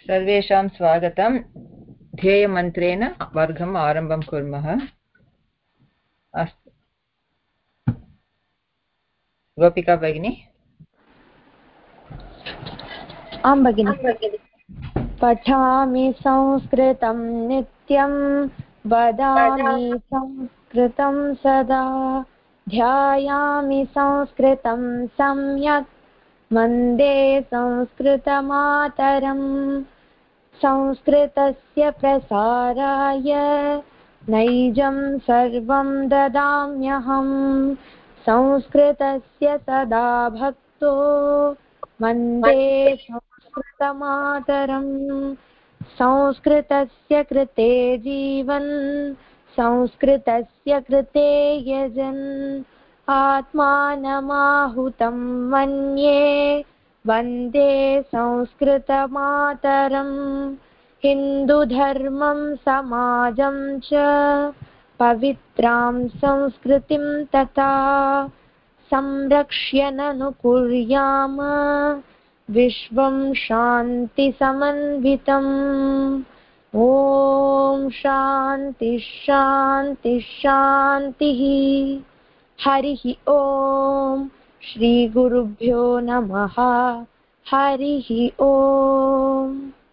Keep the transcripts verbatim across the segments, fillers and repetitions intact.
सर्वेषां स्वागतं। ध्येयमन्त्रेण वर्गम् आरम्भं कुर्मः। अस्तु, गोपिका भगिनी। आं भगिनि। पठामि संस्कृतं नित्यं, वदामि संस्कृतं सदा, ध्यायामि संस्कृतं सम्यक्, वन्दे संस्कृतमातरम्। संस्कृतस्य प्रसाराय नैजं सर्वं ददाम्यहम्, संस्कृतस्य सदा भक्तो वन्दे संस्कृतमातरम्। संस्कृतस्य कृते जीवन्, संस्कृतस्य कृते यजन्, आत्मानमाहुतं मन्ये वन्दे संस्कृतमातरम्। हिन्दुधर्मं समाजं च पवित्रां संस्कृतिं तथा संरक्ष्य ननु कुर्याम विश्वं शान्तिसमन्वितम्। ॐ शान्ति शान्ति शान्तिः। हरिः ॐ। श्रीगुरुभ्यो नमः। हरिः ॐ।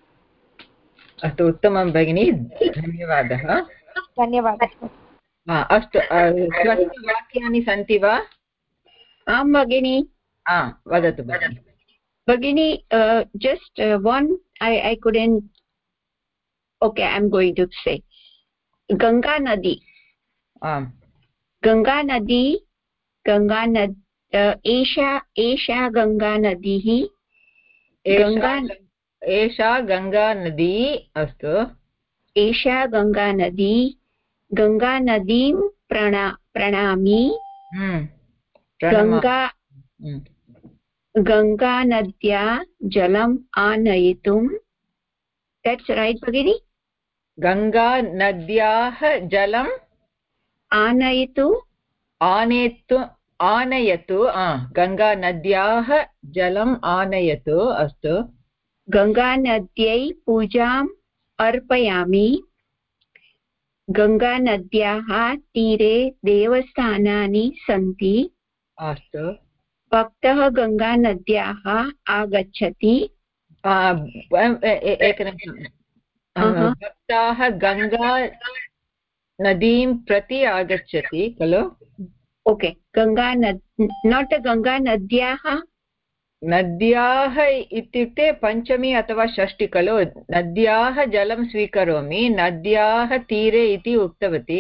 अस्तु, उत्तमं भगिनी, धन्यवादः। धन्यवादः। अस्तु, स्वस्य वाक्यानि सन्ति वा? आं भगिनी। वदतु भगिनी। Bagini, uh, just uh, one, I, I couldn't, okay, I'm going to say. Ganga Nadi. Um. Ganga Nadi, Ganga Nadi, uh, Esha, Esha Ganga Nadihi. Ganga, Esha Ganga Nadi, astu. Esha Ganga Nadi, Ganga Nadim Prana, Pranami. Hmm. Ganga. Hmm. Ganga Nadya Jalam Anayitum. That's right, Bhagini? Ganga Nadyah Jalam Anayitu. Anetu Anayatu. Ah, Ganga Nadyah Jalam Anayatu. Astu. Ganga Nadyai Pujam Arpayami. Ganga Nadyaha Tire Devasthanani Santi. Astu. Bhaktah Ganga Nadyaha Agachati. एकनिमिषम्। भक्ताः गङ्गा नदीं प्रति आगच्छति खलु? Okay, Ganga नद not Ganga नद्याः। नद्याः इत्युक्ते पञ्चमी अथवा षष्ठी खलु? नद्याः जलं स्वीकरोमि, नद्याः तीरे इति उक्तवती।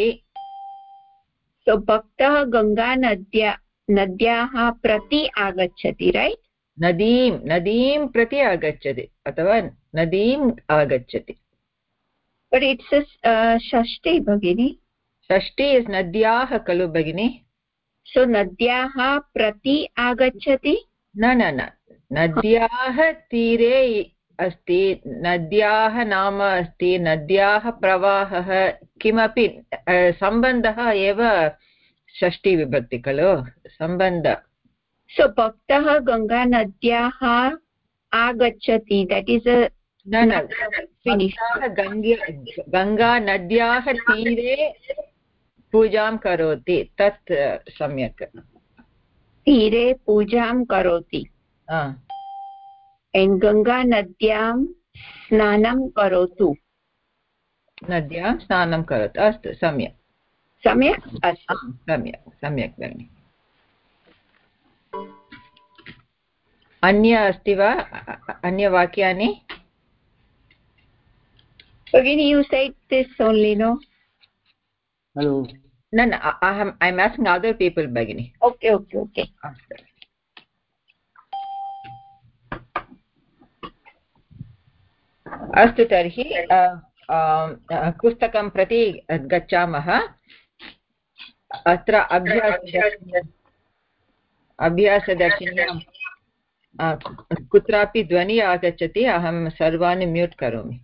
सो भक्तः गङ्गा नद्या नद्याः प्रति आगच्छति, रैट्? नदीं नदीं प्रति आगच्छति अथवा नदीम् आगच्छति। बट् इट्स् षष्ठी भगिनी। षष्ठी इस् नद्याः खलु भगिनी? सो नद्याः प्रति आगच्छति? न न न, नद्याः तीरे अस्ति, नद्याः नाम अस्ति, नद्याः प्रवाहः, किमपि सम्बन्धः एव षष्ठी विभक्ति खलु? सम्बन्ध। सो भक्तः गङ्गा नद्याः आगच्छति, दट् इस् अ न न, गङ्गा नद्याः तीरे पूजां करोति, तत् सम्यक्। तीरे पूजां करोति। गङ्गा नद्यां स्नानं करोतु। नद्यां स्नानं करोतु। अस्तु, सम्यक् सम्यक् अस्तु, सम्यक् सम्यक् भगिनि। अन्य अस्ति वा? अन्यवाक्यानि? Bagini, you said this only, no? Hello. No, no, I am I'm asking other people, Bagini. Okay, okay, okay. अस्तु, तर्हि पुस्तकं प्रति गच्छामः। अत्र अभ्यास अभ्यासदर्शिन्यां कुत्रापि ध्वनिः आगच्छति, अहं सर्वाणि म्यूट् करोमि।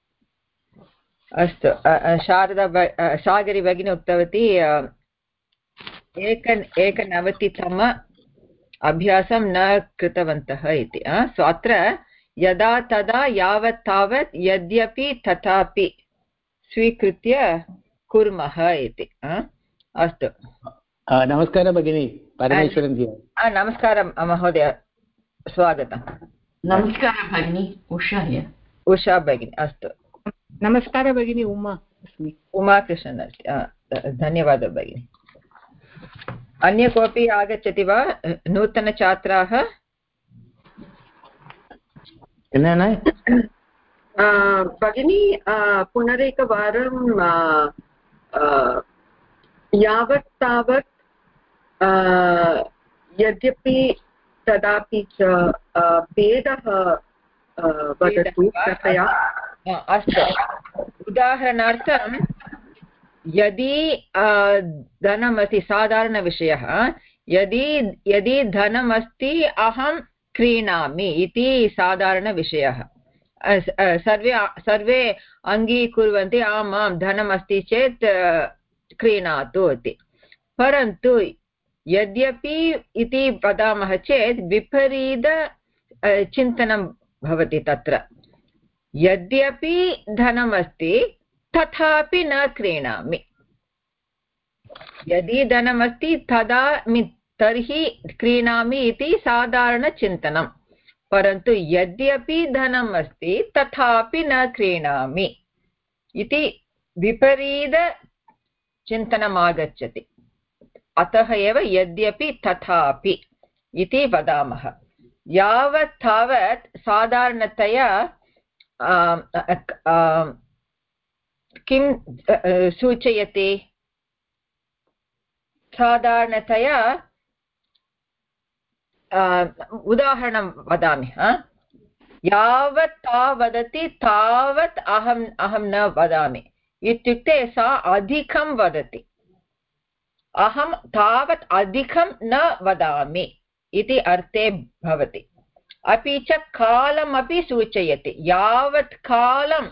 अस्तु, शारदा सागरी भगिनी उक्तवती एक एकनवतितम अभ्यासं न कृतवन्तः इति। सो अत्र यदा तदा यावत् तावत् यद्यपि तथापि स्वीकृत्य कुर्मः इति। अस्तु, नमस्कारः भगिनी, परमेश्वरन् जी। नमस्कारं महोदय, स्वागतं। नमस्कारः भगिनी, उषा उषा भगिनी। अस्तु, नमस्कारः भगिनी, उमा अस्मि। उमा कृष्णन् अस्ति। धन्यवादः भगिनी। अन्य कोऽपि आगच्छति वा नूतनछात्राः? भगिनी, पुनरेकवारं यावत् तावत् यद्यपि तदापि च भेदः वदतु कृपया। अस्तु, उदाहरणार्थं यदि धनमस्ति, साधारणविषयः, यदि यदि धनमस्ति अहं क्रीणामि इति साधारणविषयः। सर्वे सर्वे अङ्गीकुर्वन्ति, आम् आं धनमस्ति चेत् क्रीणातु इति। परन्तु यद्यपि इति वदामः चेत् विपरीत चिन्तनं भवति तत्र। यद्यपि धनमस्ति तथापि न क्रीणामि। यदि धनमस्ति तदा तर्हि क्रीणामि इति साधारणचिन्तनं। परन्तु यद्यपि धनम् अस्ति तथापि न क्रीणामि इति विपरीतचिन्तनम् आगच्छति। अतः एव यद्यपि तथापि इति वदामः। यावत् तावत् साधारणतया किं सूचयति? साधारणतया उदाहरणं वदामि। यावत् सा वदति तावत् अहम् अहं न वदामि इत्युक्ते सा अधिकं वदति, अहं तावत् अधिकं न वदामि इति अर्थे भवति। अपि च कालमपि सूचयति। यावत् कालं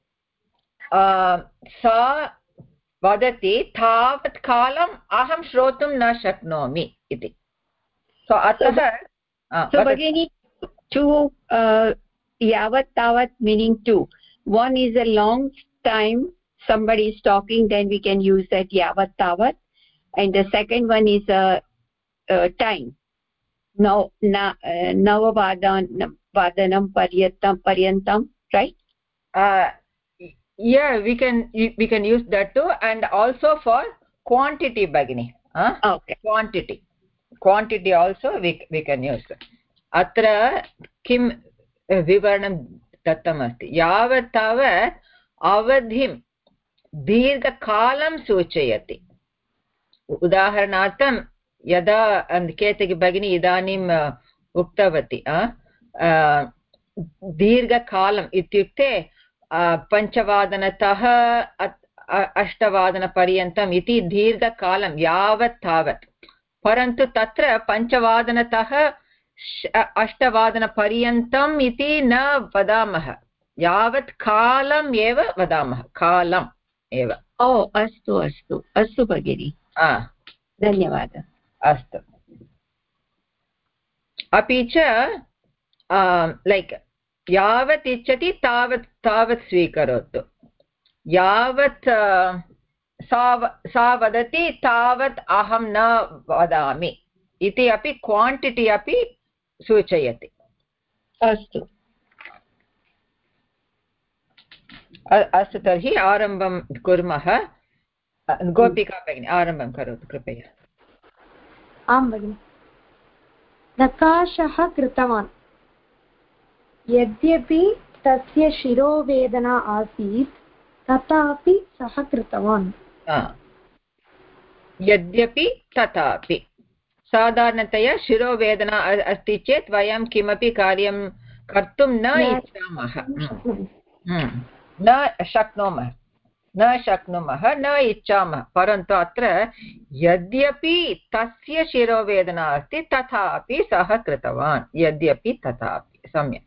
सा वदति तावत् कालम् अहं श्रोतुं न शक्नोमि इति। सो अतः भगिनी, two uh, yavat tavat meaning two. One is a long time somebody is talking, then we can use that yavat tavat, and the second one is a, a time. Now na navavadanam vadanam paryantam paryantam, right? Uh, yeah, we can we can use that too, and also for quantity, Bhagini. Huh? Okay. Quantity. Quantity also we we can use. अत्र किं विवरणं दत्तमस्ति? यावत् तावत् अवधिं दीर्घकालं सूचयति। उदाहरणार्थं यदा केतकी भगिनी इदानीम् उक्तवती, दीर्घकालम् इत्युक्ते पञ्चवादनतः अष्टवादनपर्यन्तम् इति दीर्घकालं यावत् तावत्। परन्तु तत्र पञ्चवादनतः अष्टवादनपर्यन्तम् इति न वदामः, यावत् कालम् एव वदामः, कालम् एव। ओ अस्तु अस्तु अस्तु भगिनी, धन्यवादः। अस्तु, अपि च लैक् यावत् इच्छति तावत् तावत् स्वीकरोतु। यावत् सा सा वदति तावत् अहं न वदामि इति अपि क्वाण्टिटि अपि सूचयति। अस्तु अस्तु, तर्हि आरम्भं कुर्मः। गोपिका भगिनी आरम्भं करोतु कृपया। आं भगिनि। नकाशः कृतवान्, यद्यपि तस्य शिरोवेदना आसीत् तथापि सः कृतवान्। यद्यपि तथापि साधारणतया शिरोवेदना अस्ति चेत् वयं किमपि कार्यं कर्तुं न इच्छामः, न शक्नुमः न शक्नुमः न इच्छामः। परन्तु अत्र यद्यपि तस्य शिरोवेदना अस्ति तथापि सः कृतवान्, यद्यपि तथापि। सम्यक्।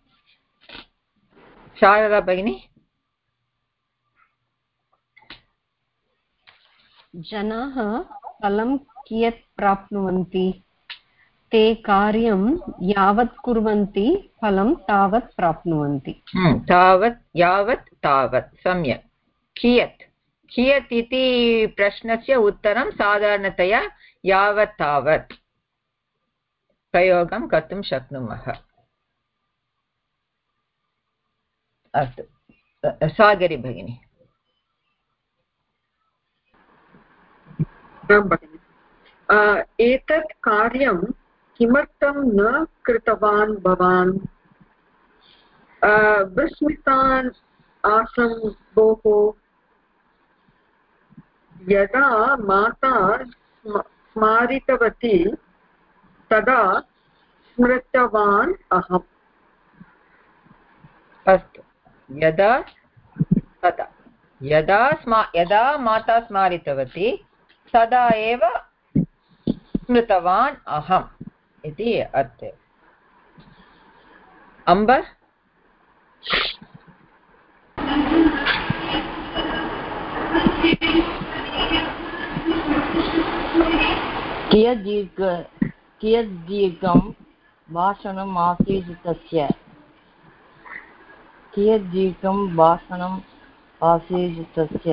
शारदा भगिनी। जनाः फलं कियत् प्राप्नुवन्ति ते कार्यं यावत् कुर्वन्ति फलं तावत् प्राप्नुवन्ति तावत् यावत् तावत् सम्यक् कियत् कियत् इति प्रश्नस्य उत्तरं साधारणतया यावत् तावत् प्रयोगं कर्तुं शक्नुमः अस्तु सागरी भगिनी एतत् कार्यं किमर्थं न कृतवान् भवान् विस्मितान् आसं भोः यदा माता स्मारितवती तदा स्मृतवान् अहम् अस्तु यदा तदा यदा स्मा यदा माता स्मारितवती तदा एव स्मृतवान् अहम् इति अर्थे अम्ब कियद्दीर्घ कियद्दीर्घं भाषणम् आसीत् तस्य कियद्दीर्घं भाषणम् आसीत् तस्य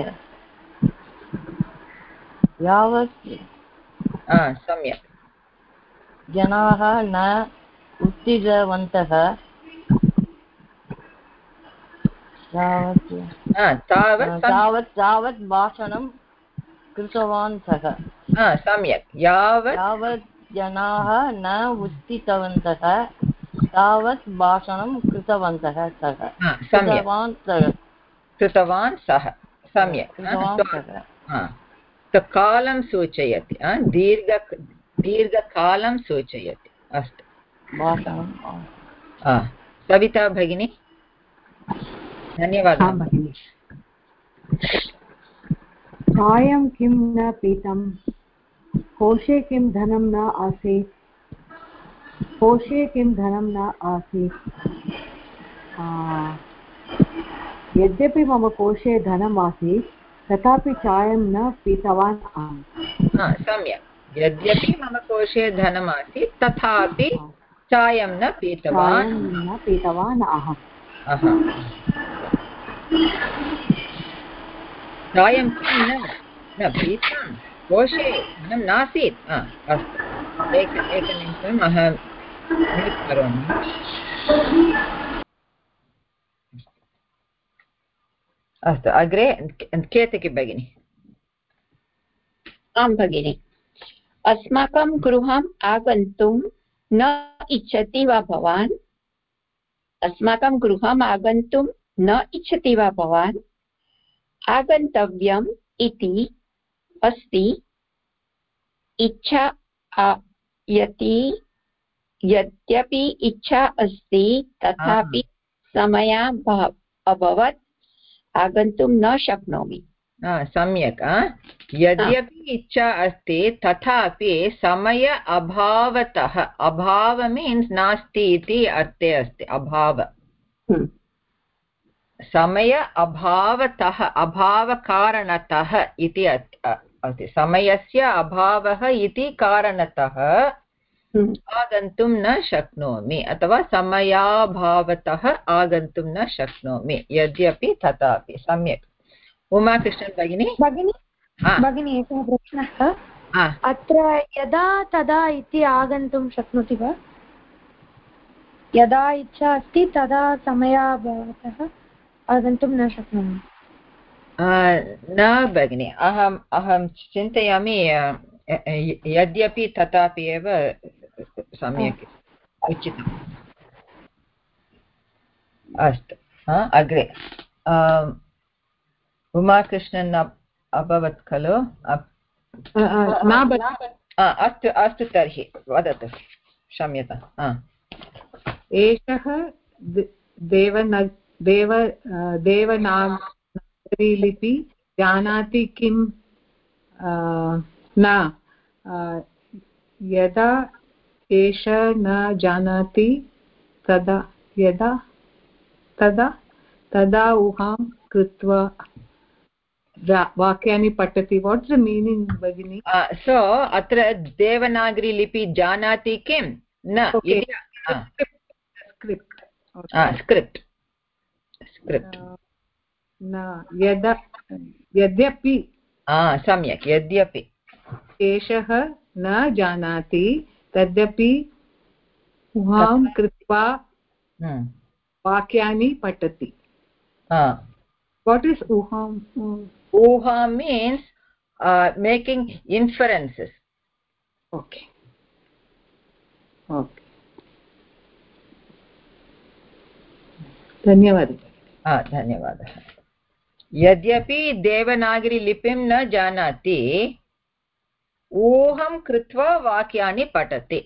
यावत् सम्यक् जनाः न उत्थितवन्तः तावत् तावत् तावत् भाषणं कृतवान् सः सम्यक् यावत् यावत् जनाः न उत्थितवन्तः तावत् भाषणं कृतवन्तः सः कृतवान् सः कृतवान् सः सम्यक् कालं सूचयति दीर्घ दीर्घकालं सूचयति अस्तु भाषणं सविता भगिनी धन्यवादः भगिनी चायं किं न पीतं कोशे किं धनं न आसीत् कोशे किं धनं न आसीत् यद्यपि मम कोशे धनम् आसीत् तथापि चायं न पीतवान् अहम् सम्यक् यद्यपि मम कोशे धनम् आसीत् तथापि चायं न पीतवान् न पीतवान् अहम् चायं किं न न पीतं कोशे धनं नासीत् अस्तु एक एकनिमिषम् अहं म्यूट् करोमि अस्तु अग्रे केतकी भगिनी आं भगिनि अस्माकं गृहम् आगन्तुं न इच्छति वा भवान् अस्माकं गृहम् आगन्तुं न इच्छति वा भवान् आगन्तव्यम् इति अस्ति इच्छा यति यद्यपि इच्छा अस्ति तथापि समयः अभवत् आगन्तुं न शक्नोमि सम्यक् यद्यपि इच्छा अस्ति तथापि समय अभावतः अभाव मीन्स् नास्ति इति अर्थे अस्ति अभाव समय अभावतः अभावकारणतः इति अस्ति समयस्य अभावः इति कारणतः आगन्तुं न शक्नोमि अथवा समयाभावतः आगन्तुं न शक्नोमि यद्यपि तथापि सम्यक् उमाकृष्णन् भगिनी भगिनी भगिनी एकः प्रश्नः अत्र यदा तदा इति आगन्तुं शक्नोति वा यदा इच्छा अस्ति तदा समयाभावतः आगन्तुं न शक्नोमि न भगिनि अहम् अहं चिन्तयामि यद्यपि तथापि एव सम्यक् उचितम् अस्तु अग्रे उमाकृष्णन् अभवत् खलु अस्तु अस्तु तर्हि वदतु क्षम्यताम् एषः देवन देव देवनागरीलिपि जानाति किं न यदा एष न जानाति तदा यदा तदा तदा ऊहां कृत्वा वाक्यानि पठति वाट्स् द मीनिङ्ग् भगिनी सो अत्र देवनागरी लिपि जानाति किं न स्क्रिप्ट् स्क्रिप्ट् स्क्रिप्ट् न यदा यद्यपि सम्यक् यद्यपि एषः न जानाति तद्यपि ऊहां कृत्वा वाक्यानि पठति वाट् इस् ऊहां ऊहा means uh, making inferences. Okay. Okay. धन्यवादः धन्यवादः यद्यपि देवनागरी लिपिं न जानाति ऊहं कृत्वा वाक्यानि पठति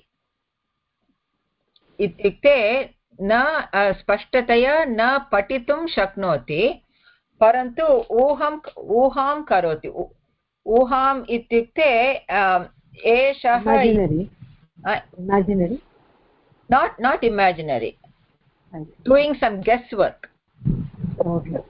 इत्युक्ते न स्पष्टतया न पठितुं शक्नोति परन्तु ऊहं ऊहां करोति ऊहाम् इत्युक्ते एषः imaginary not not imaginary doing some guesswork okay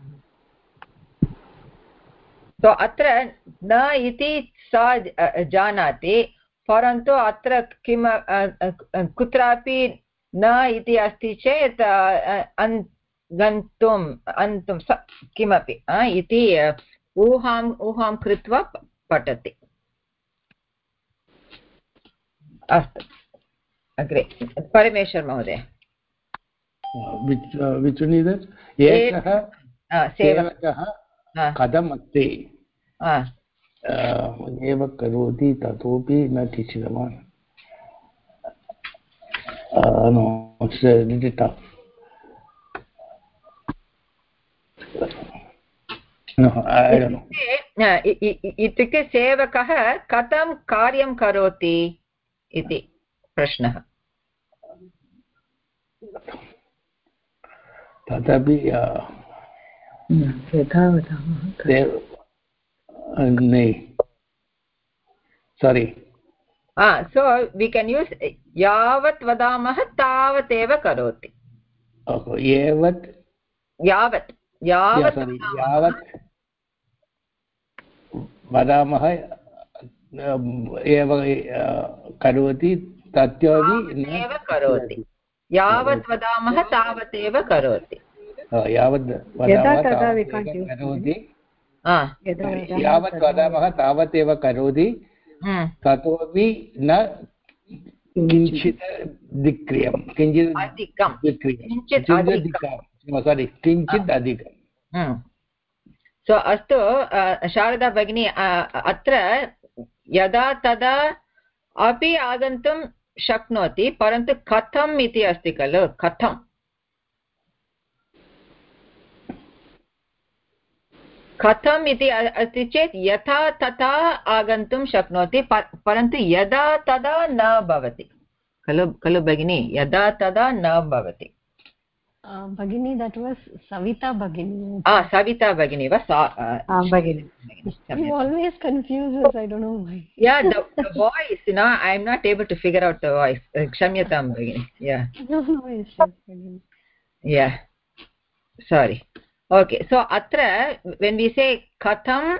so अत्र न इति सा जानाति परन्तु अत्र किं कुत्रापि न इति अस्ति चेत् गन्तुम् अन्तुं किमपि इति ऊहाम् ऊहां कृत्वा पठति अस्तु अग्रे परमेश्वर महोदय सेवकः कथम् अस्ति एव करोति ततोपि न चिन्तितवान् इत्युक्ते सेवकः कथं कार्यं करोति इति प्रश्नः तथापि सारी सो वी केन् यूस् यावत् वदामः तावत् एव करोति यावत् यावत् यावत् यावत् वदामः एव करोति तथापि एव करोति यावत् वदामः तावत् एव करोति यावत् वदामः करोति यावत् वदामः तावत् एव करोति ततोपि न किञ्चित् दिक्रियं किञ्चित् अधिकं किञ्चित् सारी किञ्चित् अधिकं सो अस्तु शारदा भगिनी अत्र यदा तदा अपि आगन्तुं शक्नोति परन्तु कथम् इति अस्ति खलु कथं कथम् इति अस्ति चेत् यथा तथा आगन्तुं शक्नोति परन्तु यदा तदा न भवति खलु खलु भगिनी यदा तदा न भवति भगिनी that was Savita Bhagini. Ah, Savita Bhagini was ah Bhagini. You always confuse us. I don't know why. Yeah, the, the voice. You know, I'm not able to figure out the voice. Kshamyatam Bhagini. Yeah. No, no, it's just Bhagini. Yeah. Sorry. Okay. So atra when we say katham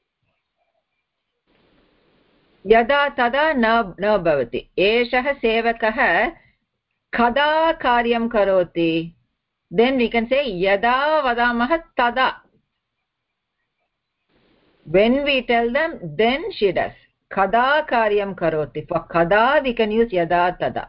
yada tada na na bhavati. Eshah sevakah kada karyam karoti. Then we can say yada vadamah tada. When we tell them, then she does. Kada karyam karoti. For kada we can use yada tada.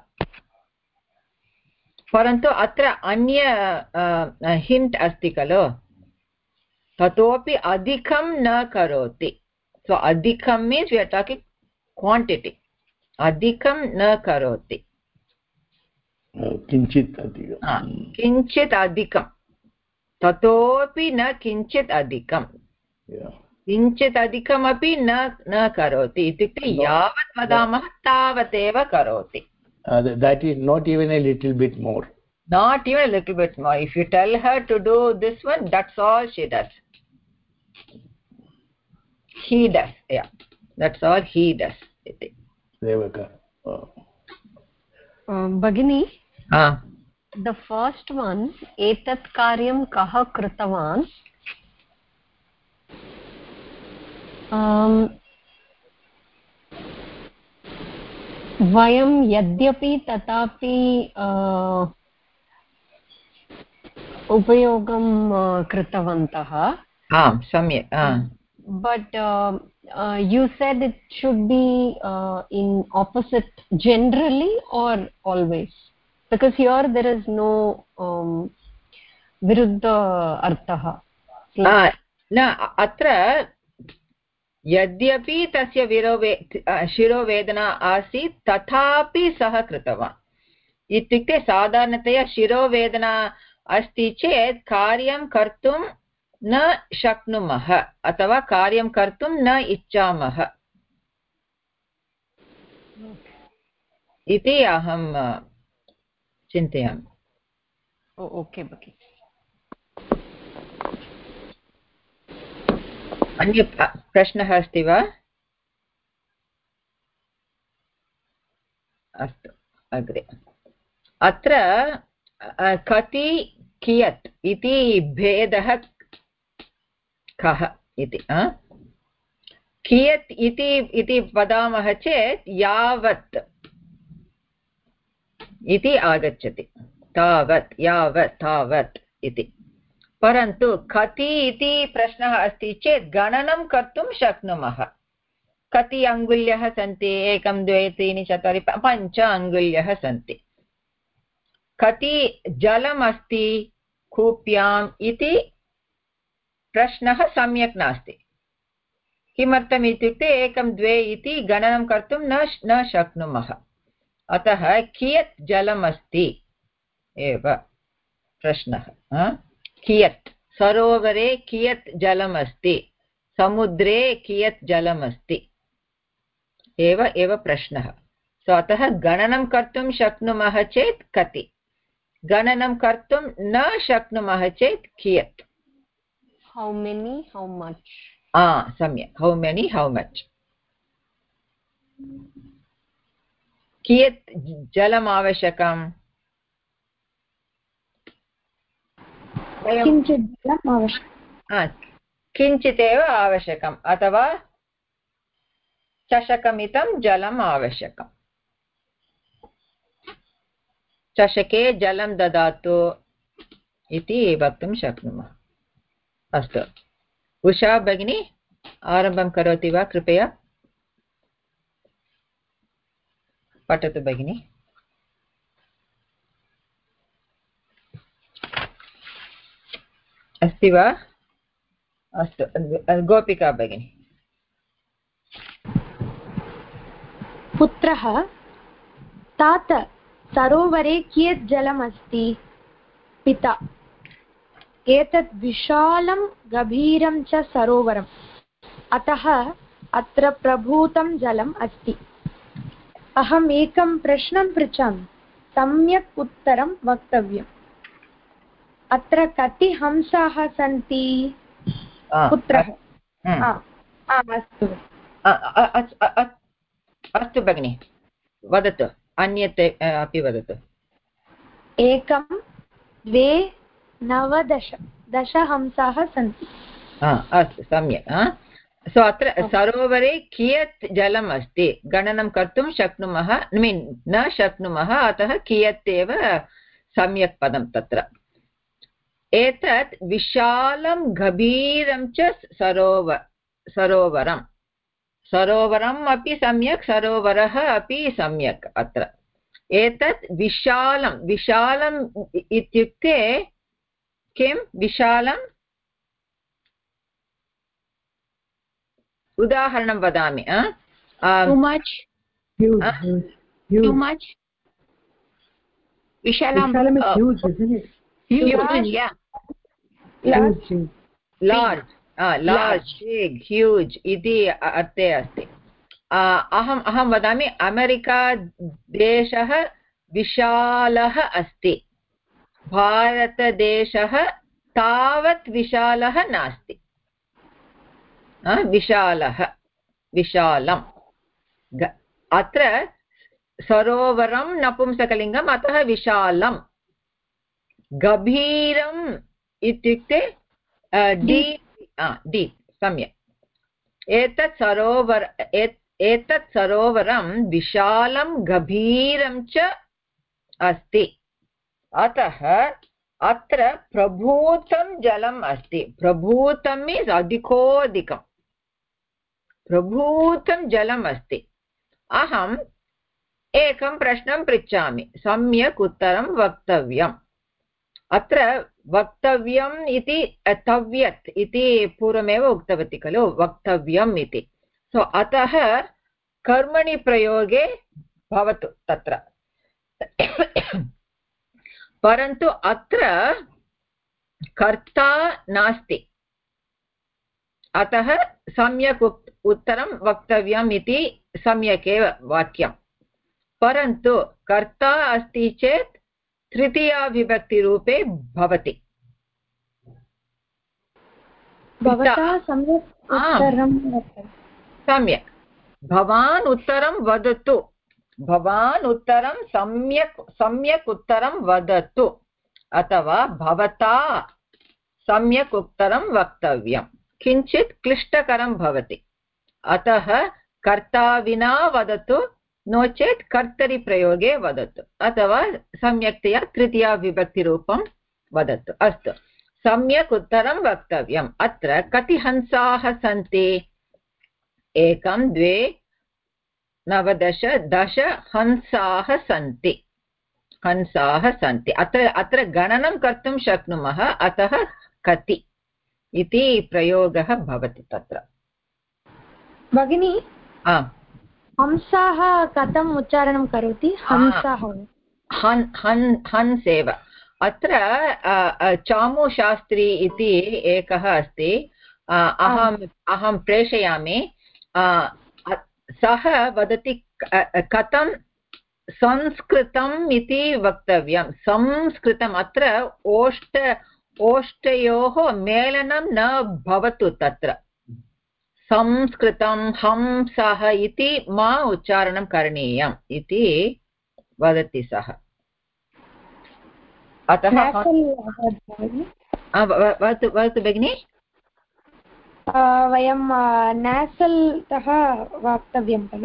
Parantu atra anya uh, hint asti kalo. Tatopi adhikam na karoti. So adhikam means we are talking quantity. Adhikam na karoti. किञ्चित् अधिकं किञ्चित् अधिकं ततोपि न किञ्चित् अधिकं किञ्चित् अधिकमपि न न करोति इत्युक्ते यावत् वदामः तावदेव करोति. That is not even a little bit more. Not even a little bit more. If you tell her to do this one, that's all she does. He does. Yeah, that's all he does. Sevaka. Oh. Um, Bhagini. Ah. The first one, etat karyam kaha kritavan. वयं यद्यपि तथापि उपयोगं कृतवन्तः. आम् सम्यक्. but uh, uh, you said it should be uh, in opposite generally or always, because here there is no um, viruddha artha. न अत्र यद्यपि तस्य विरोवे शिरोवेदना आसीत् तथापि सः कृतवान् इत्युक्ते साधारणतया शिरोवेदना अस्ति चेत् कार्यं कर्तुं न शक्नुमः अथवा कार्यं कर्तुं न इच्छामः इति अहं चिन्तयामि. ओके भगिनि. अन्य प्रश्नः अस्ति वा? अस्तु अग्रे. अत्र कति कियत् इति भेदः कः इति. कियत् इति इति वदामः चेत् यावत् इति आगच्छति. तावत् यावत् तावत् इति. परन्तु कति इति प्रश्नः अस्ति चेत् गणनं कर्तुं शक्नुमः. कति अङ्गुल्यः सन्ति? एकं द्वे त्रीणि चत्वारि पञ्च अङ्गुल्यः सन्ति. कति जलम् अस्ति कूप्याम् इति प्रश्नः सम्यक् नास्ति. किमर्थम् इत्युक्ते एकं द्वे इति गणनं कर्तुं न न शक्नुमः. अतः कियत् जलम् अस्ति एव प्रश्नः. कियत् सरोवरे कियत् जलम् अस्ति, समुद्रे कियत् जलम् अस्ति एव एव प्रश्नः. सो अतः गणनं कर्तुं शक्नुमः चेत् कति, गणनं कर्तुं न शक्नुमः चेत् कियत्. how many, how much. ah सम्यक्. how many, how much. कियत् जलम् आवश्यकम्? किञ्चित् जलम् आवश्यकम्. किञ्चित् एव आवश्यकम् अथवा चषकमितं जलम् आवश्यकम्. चषके जलं ददातु इति वक्तुं शक्नुमः. अस्तु, उषा भगिनी आरम्भं करोति वा कृपया? पठतु भगिनी. अस्ति वा? अस्तु, गोपिका भगिनी. पुत्रः: तात, सरोवरे कियत् जलम् अस्ति? पिता: एतत् विशालं गभीरं च सरोवरम्, अतः अत्र प्रभूतं जलम् अस्ति. अहम् एकं प्रश्नं पृच्छामि, सम्यक् उत्तरं वक्तव्यम्. अत्र कति हंसाः सन्ति? पुत्रः: अस्तु अस्तु भगिनि, वदतु, अन्यत् अपि वदतु. एकं द्वे नवदश दश हंसाः सन्ति. अस्तु, सम्यक्. सो अत्र सरोवरे कियत् जलम् अस्ति गणनं कर्तुं शक्नुमः मीन् न शक्नुमः, अतः कियत् एव सम्यक् पदं तत्र. एतत् विशालं गभीरं च सरोवर सरोवरं सरोवरम् अपि सम्यक्, सरोवरः अपि सम्यक्. अत्र एतत् विशालं विशालम् इत्युक्ते किं? विशालम् उदाहरणं वदामि. Too much. Huge. Huge. Too much. Vishalam. Vishalam is huge, isn't it? Huge. Yeah. Huge. Large. Large, big, huge इति अर्थे अस्ति. अहम् अहं वदामि, अमेरिका देशः विशालः अस्ति, भारतदेशः तावत् विशालः नास्ति. विशालः विशालम्. अत्र सरोवरं नपुंसकलिङ्गम्, अतः विशालं. गभीरम् इत्युक्ते डीप्. डीप्, सम्यक्. एतत् सरोवर एतत् सरोवरं विशालं गभीरं च अस्ति अतः अत्र प्रभूतं जलम् अस्ति प्रभूतं मीन्स् अधिकोऽधिकं प्रभूतं जलम् अस्ति अहम् एकं प्रश्नं पृच्छामि सम्यक् उत्तरं वक्तव्यम् अत्र वक्तव्यम् इति तव्यत् इति पूर्वमेव उक्तवती खलु वक्तव्यम् इति सो अतः कर्मणि प्रयोगे भवतु तत्र परन्तु अत्र कर्ता नास्ति अतः सम्यक् उत्तरं वक्तव्यम् इति सम्यक् एव वाक्यं परन्तु कर्ता अस्ति चेत् तृतीया विभक्तिरूपे भवति सम्यक् भवान् उत्तरं वदतु भवान् उत्तरं सम्यक् सम्यक् उत्तरं वदतु अथवा भवता सम्यक् उत्तरं वक्तव्यं किञ्चित् क्लिष्टकरं भवति अतः कर्ता विना वदतु नो चेत् कर्तरि प्रयोगे वदतु अथवा सम्यक्तया तृतीया विभक्तिरूपं वदतु अस्तु सम्यक् उत्तरं वक्तव्यम् अत्र कति हंसाः सन्ति एकं द्वे नवदश दश हंसाः सन्ति हंसाः सन्ति अत्र अत्र गणनं कर्तुं शक्नुमः अतः कति इति प्रयोगः भवति तत्र भगिनी आम् हंसाः कथम् उच्चारणं करोति हंसाः हन् हन् हंस् एव अत्र चामुशास्त्री इति एकः अस्ति अहम् अहं प्रेषयामि सः वदति कथं संस्कृतम् इति वक्तव्यं संस्कृतम् अत्र ओष्ठ ओष्ठयोः मेलनं न भवतु तत्र संस्कृतं हंसः इति मा उच्चारणं करणीयम् इति वदति सः अतः वदतु वदतु भगिनि वयं नेसल् तः वक्तव्यं खलु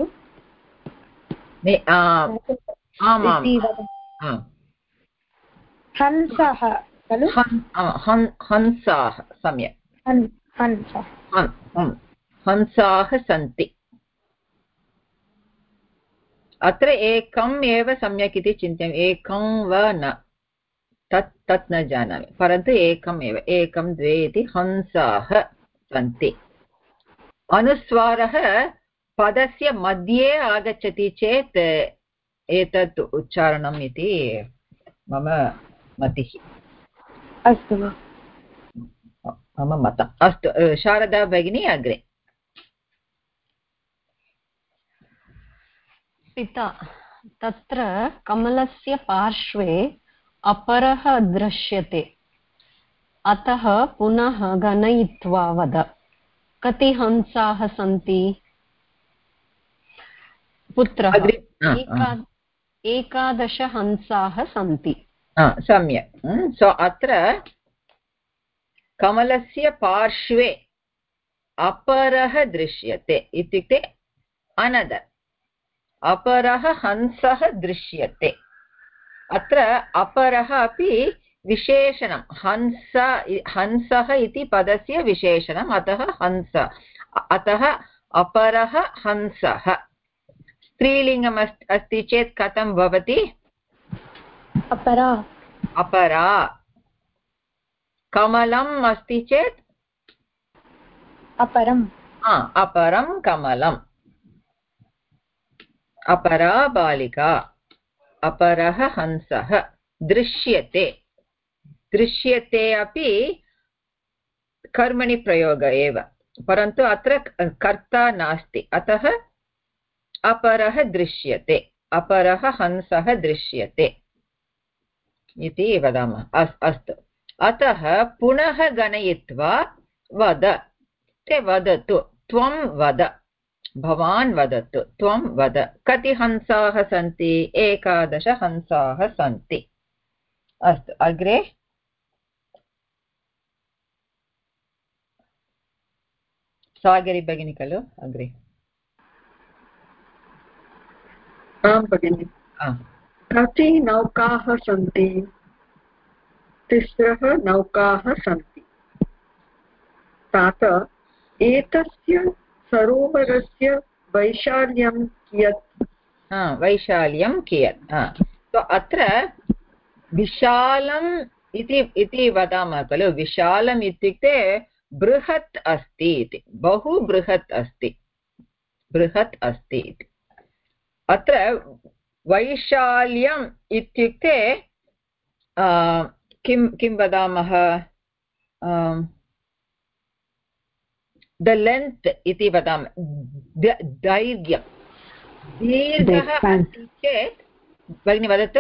हंसः खलु हंसाः सम्यक् हंसाः सन्ति अत्र एकम् एव सम्यक् इति चिन्तयामि एकं वा न तत् तत् न जानामि परन्तु एकम् एव एकं द्वे इति हंसाः सन्ति अनुस्वारः पदस्य मध्ये आगच्छति चेत् एतत् उच्चारणम् इति मम मतिः अस्तु मम मतम् अस्तु शारदा भगिनी अग्रे पिता तत्र कमलस्य पार्श्वे अपरः दृश्यते अतः पुनः गणयित्वा वद कति हंसाः सन्ति पुत्रः एका एकादश हंसाः सन्ति सम्यक् सो अत्र कमलस्य पार्श्वे अपरः दृश्यते इत्युक्ते अनदर् अपरः हंसः दृश्यते अत्र अपरः अपि विशेषणं हंस हंसः इति पदस्य विशेषणम् अतः हंस अतः अपरः हंसः स्त्रीलिङ्गम् अस्ति चेत् कथं भवति अपरा अपरा कमलम् अस्ति चेत् अपरम् अपरं कमलम् अपरा बालिका अपरः हंसः दृश्यते दृश्यते अपि कर्मणि प्रयोग एव परन्तु अत्र कर्ता नास्ति अतः अपरः दृश्यते अपरः हंसः दृश्यते इति वदामः अस्तु अतः पुनः गणयित्वा वद ते वदतु त्वं वद भवान् वदतु त्वं वद कति हंसाः सन्ति एकादश हंसाः सन्ति अस्तु अग्रे सागरी भगिनी खलु अग्रे आं भगिनि कति नौकाः सन्ति तिस्रः नौकाः सन्ति तात एतस्य सरोवरस्य वैशाल्यं कियत् वैशाल्यं कियत् तो अत्र विशालम् इति इति वदामः खलु विशालम् इत्युक्ते बृहत् अस्ति इति बहु बृहत् अस्ति बृहत् अस्ति इति अत्र वैशाल्यम् इत्युक्ते किं किं वदामः द लेन्त् इति वदामः दैर्घ्यं दीर्घः अस्ति चेत् भगिनी वदतु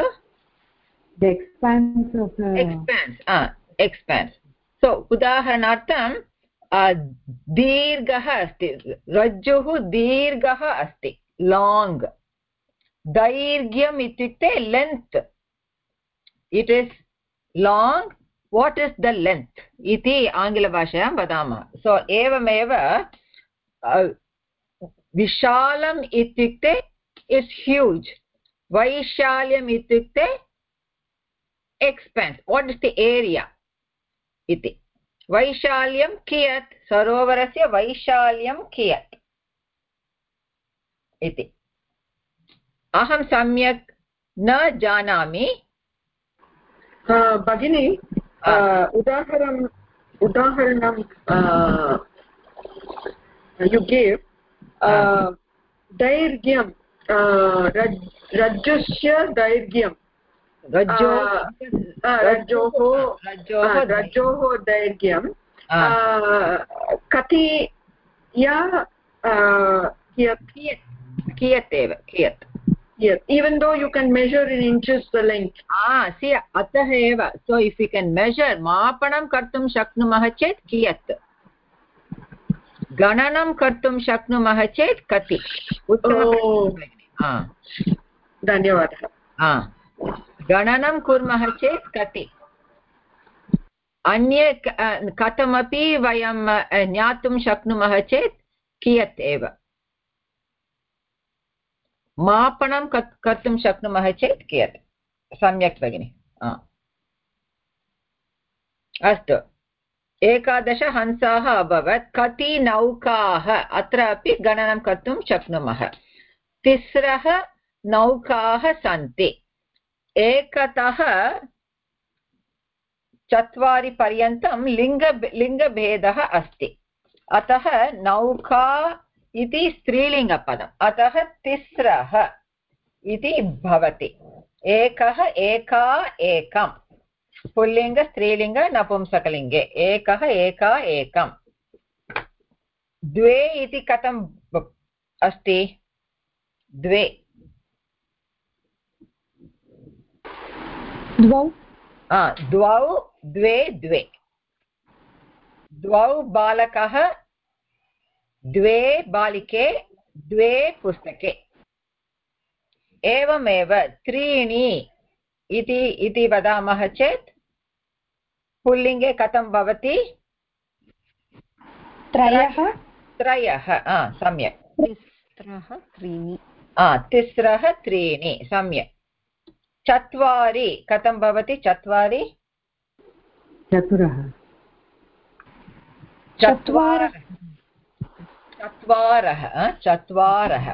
एक्स्पान्स् एक्स्पान्स् सो उदाहरणार्थं दीर्घः अस्ति रज्जुः दीर्घः अस्ति लाङ्ग् दैर्घ्यम् इत्युक्ते length it is long what is the length इति आङ्ग्लभाषायां वदामः सो एवमेव विशालम् इत्युक्ते इस् ह्यूज् वैशाल्यम् इत्युक्ते expanse what is the area इति वैशाल्यं कियत् सरोवरस्य वैशाल्यं कियत् इति अहं सम्यक् न जानामि भगिनी उदाहरणम् उदाहरणं यु गिव् दैर्घ्यं रज्जुस्य दैर्घ्यं रज्जोः रज्जोः दैर्घ्यं कति या कियत् कियत् एव कियत् Yes, even though you can measure in inches the length. Ah, see, atah eva. So if we can measure, maapanam kartum shaknumah chet kiyat. Gananam kartum shaknumah chet kati. Oh. Ah. Dhanyavadah. Ah. Gananam kurmah chet kati. Anye katamapi vayam jnatum shaknumah chet kiyat eva. मापनं कर्तुं शक्नुमः चेत् कियत् सम्यक् भगिनि अस्तु एकादश हंसाः अभवत् कति नौकाः अत्रापि गणनं कर्तुं शक्नुमः तिस्रः नौकाः सन्ति एकतः चत्वारि पर्यन्तं लिङ्ग लिङ्गभेदः अस्ति अतः नौका इति स्त्रीलिङ्गपदम् अतः तिस्रः इति भवति एकः एका एकं पुल्लिङ्ग स्त्रीलिङ्ग नपुंसकलिङ्गे एकः एका एकं द्वे इति कथम् अस्ति द्वे द्वौ द्वौ द्वे द्वे द्वौ बालकः द्वे बालिके द्वे पुस्तके एवमेव त्रीणि इति इति वदामः चेत् पुल्लिङ्गे कथं भवति त्रयः त्रयः सम्यक् तिस्रः त्रीणि तिस्रः त्रीणि सम्यक् चत्वारि कथं भवति चत्वारि चतुरः चत्वारः चत्वारः चत्वारः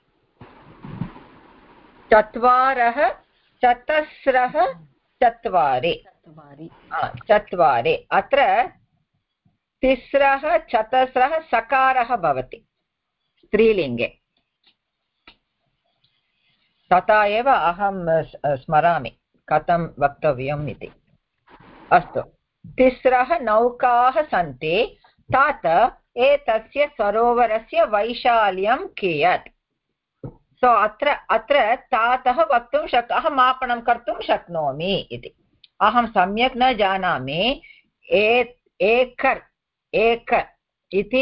चत्वारः चतस्रः चत्वारि चत्वारि अत्र तिस्रः चतस्रः सकारः भवति स्त्रीलिङ्गे तथा एव अहं स्मरामि कथं वक्तव्यम् इति अस्तु तिस्रः नौकाः सन्ति तात एतस्य सरोवरस्य वैशाल्यं कियत् सो अत्र अत्र तातः वक्तुं शक् अहं मापनं कर्तुं शक्नोमि इति अहं सम्यक् न जानामि एकर् एकर् इति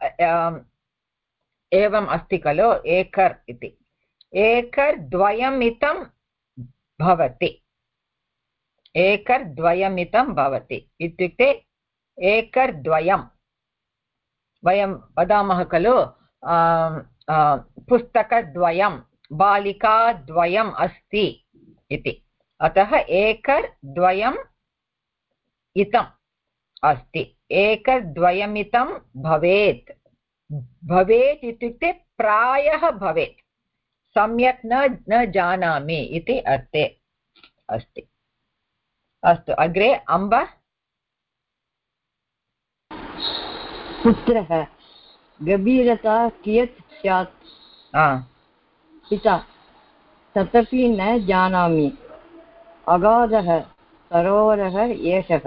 एवम् अस्ति खलु एकर् इति एकर् द्वयमितं भवति एकर् द्वयमितं भवति इत्युक्ते एकर् द्वयम् वयं वदामः खलु पुस्तकद्वयं बालिकाद्वयम् अस्ति इति अतः एकद्वयम् इतम् अस्ति एकद्वयमितं भवेत् भवेत् इत्युक्ते प्रायः भवेत् सम्यक् न न जानामि इति अर्थे अस्ति अस्तु अग्रे अम्ब पुत्रः गभीरता कियत् स्यात् पिता तदपि न जानामि अगाधः सरोवरः एषः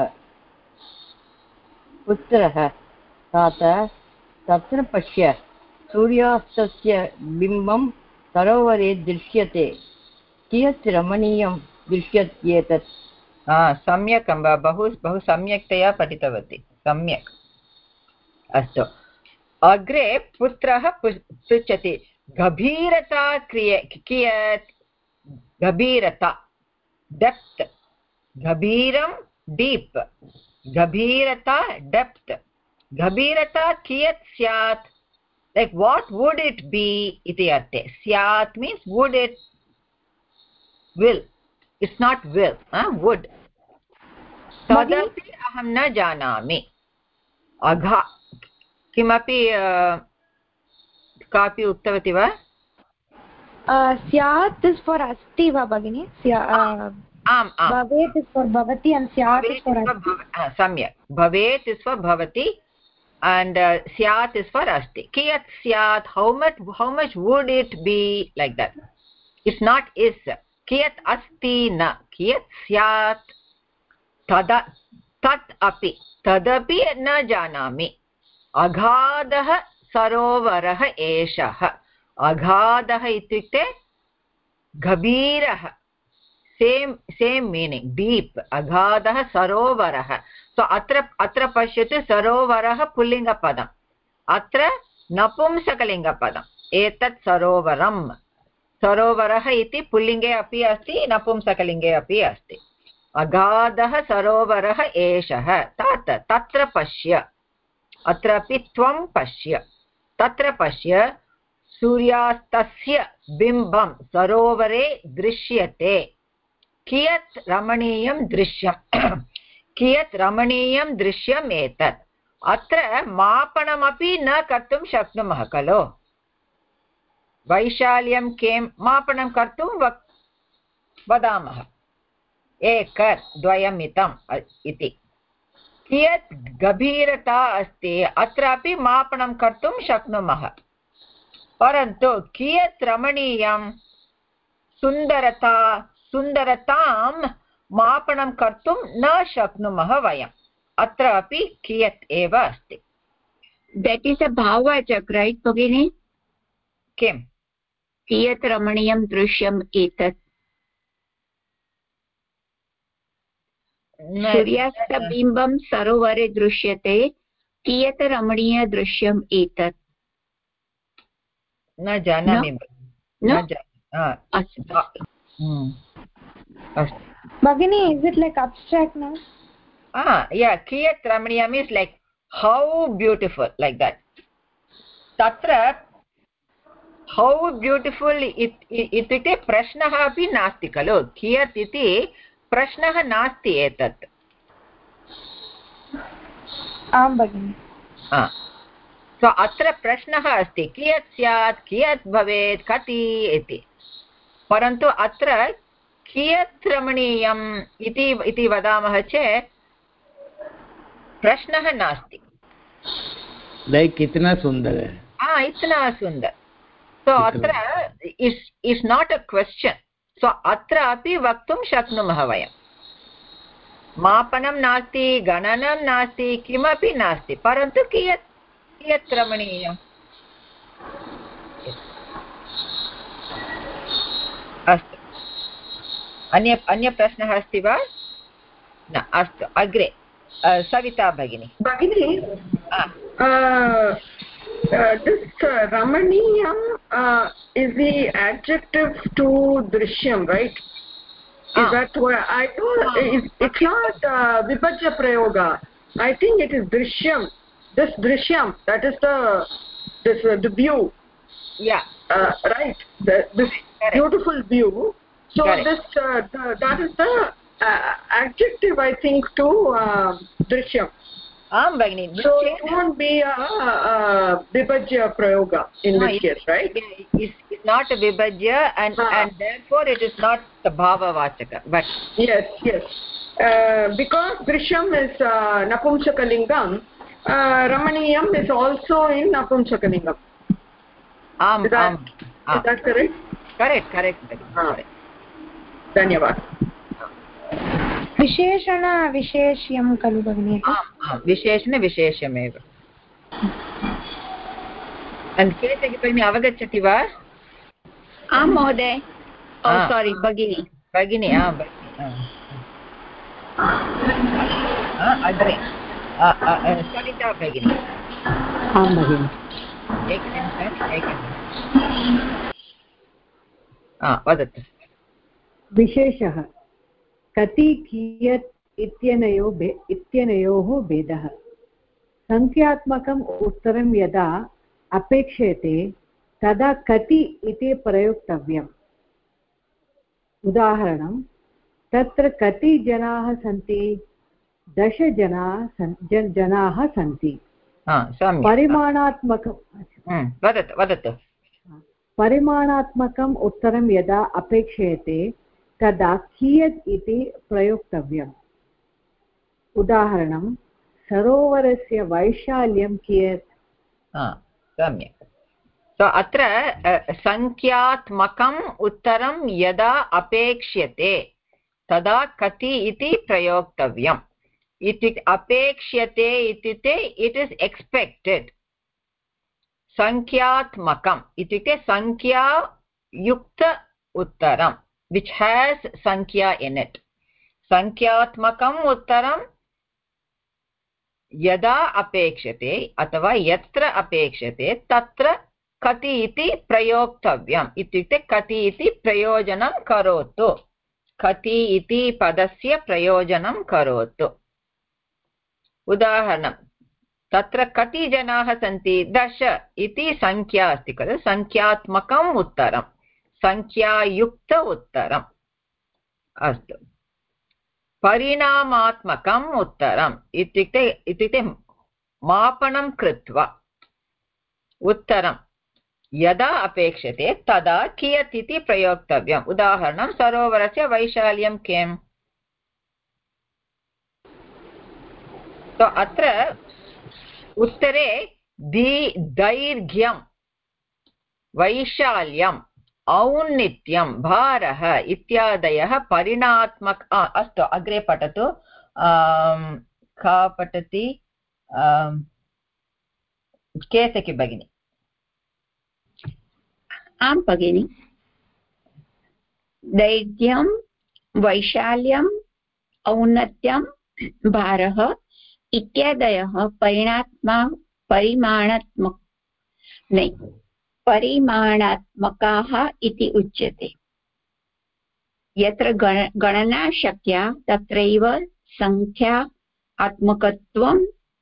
पुत्रः तात तत्र पश्य सूर्यास्तस्य बिम्बं सरोवरे दृश्यते कियत् रमणीयं दृश्यते एतत् सम्यक् अम्ब बहु बहु सम्यक्तया पठितवती सम्यक् अस्तु अग्रे पुत्रः पृच्छति गभीरता क्रिय कियत् गभीरता डेप्त् गभीरं डीप् गभीरता डेप्त् गभीरता कियत् स्यात् like what would it be iti arte syat means would it will it's not will huh? would tadapi aham na janami agha kimapi kapi uktavati va syat is for asti va bagini am am bhavet is for bhavati and syat is for asti samyak bhavet is for bhavati and uh, syat is for asti kiyat syat how much how much would it be like that it's not is kiyat asti na kiyat syat tada tat api tadapi na janami aghadah sarovarah eshah aghadah ityukte gabirah same same meaning deep aghadah sarovarah so atra atra pashyatu sarovarah pullinga padam atra napumsakalinga padam etat sarovaram sarovarah iti pullinge api asti napumsakalinge api asti aghadah sarovarah eshah tat tatra pashya atrapi tvam pashya tatra pashya suryastasya bimbam sarovare drishyate kiyat ramaniyam drishyam कियत् रमणीयं दृश्यम् एतत् अत्र मापनमपि न कर्तुं शक्नुमः खलु वैशाल्यं किं मापनं कर्तुं वदामः एकर् द्वयमितम् इति कियत् गभीरता अस्ति अत्रापि मापनं कर्तुं शक्नुमः परन्तु कियत् रमणीयं सुन्दरता सुन्दरतां मापनं कर्तुं न शक्नुमः वयम् अत्र अपि कियत् एव अस्ति that is a bhavavachak right भगिनी किं कियत् रमणीयं दृश्यम् एतत् सूर्यास्तबिम्बं सरोवरे दृश्यते कियत् रमणीय दृश्यम् एतत् न जानामि न अस्तु Bagini, is it like abstract now? Ah, yeah. Kiyat Ramaniyam is like how beautiful, like that. Tatra, how beautiful it ityukte prashnah api nasti khalo. Kiyat iti prashnah nasti etat. Am Bagini. Ah. So atra prashnah asti kiyat syat, kiyat bhavet, kati iti. Parantu atra कियत् रमणीयम् इति इति वदामः चेत् प्रश्नः नास्ति like कितना सुंदर है हाँ इतना सुंदर सो अत्र is is not a question so अत्र अपि वक्तुं शक्नुमः वयं मापनं नास्ति गणनं नास्ति किमपि नास्ति परन्तु कियत् कियत् रमणीयम् अस्तु अन्य अन्य प्रश्नः अस्ति वा न अस्तु अग्रे सविता भगिनी भगिनी this ramaniyam is the adjective to drishyam right is that what I thought it's not vibhajya prayoga I think it is drishyam this drishyam, that is the this uh, the view. Yeah. Uh, right. The, this Correct. Beautiful view. So Correct. this uh, the, that is the uh, adjective, I think, to uh, drishyam. Am Bagini. So it won't be a, a vibhajya prayoga in no, this case, right? It's, it's not a vibhajya, and ah. and therefore it is not the bhava vachaka. But yes, yes. Uh, because drishyam is uh, napumsakalingam, uh, ramaniyam is also in napumsakalingam. Um, is, that, um, is that correct? Correct, correct. correct. Dhanyavad. विशेषण विशेष्यं खलु भगिनी? विशेषण विशेष्यमेव. केतकी भगिनी अवगच्छति वा? आं महोदय. सारी भगिनी भगिनी आं अग्रे सरिता भगिनी. आं भगिनि. एकनिमिषम् एकनिमिषम् वदतु. विशेषः कति कियत् इत्यनयोः इत्यनयोः भेदः. सङ्ख्यात्मकम् उत्तरं यदा अपेक्ष्यते तदा कति इति प्रयोक्तव्यम्. उदाहरणं तत्र कति जनाः सन्ति? दश जनाः जनाः सन्ति. परिमाणात्मकं वदतु वदतु परिमाणात्मकम् उत्तरं यदा अपेक्ष्यते तदा कियत् इति प्रयोक्तव्यम्. उदाहरणं सरोवरस्य वैशाल्यं कियत्? सम्यक्. सो अत्र संख्यात्मकम् उत्तरं यदा अपेक्ष्यते तदा कति इति प्रयोक्तव्यम्. इत्युक्ते अपेक्ष्यते इत्युक्ते इट् इस् एक्स्पेक्टेड्. संख्यात्मकम् इत्युक्ते संख्यायुक्त उत्तरं which has sankhya in it. Sankhyaatmakam uttaram yada apekshate अथवा यत्र अपेक्षते तत्र कति इति प्रयोक्तव्यम्. इत्युक्ते कति इति प्रयोजनं करोतु. कति इति पदस्य प्रयोजनं करोतु. उदाहरणं तत्र कति जनाः सन्ति? दश इति संख्या अस्ति खलु. संख्यात्मकम् उत्तरं संख्यायुक्त उत्तरम्. अस्तु. परिणामात्मकम् उत्तरम् इत्युक्ते इत्युक्ते मापनं कृत्वा उत्तरं यदा अपेक्षते तदा कियत् इति प्रयोक्तव्यम्. उदाहरणं सरोवरस्य वैशाल्यं किम्? तो अत्र उत्तरे दैर्घ्यं वैशाल्यं औन्नित्यं भारः इत्यादयः परिणात्मक अस्तु अग्रे पठतु. का पठति? केतकी भगिनी. आं भगिनि. दैर्घ्यं वैशाल्यं औन्नत्यं भारः इत्यादयः परिणात्मा परिमाणात्मक नै परिमाणात्मकाः इति उच्यते. यत्र गण गणना शक्या तत्रैव संख्या आत्मकत्वं.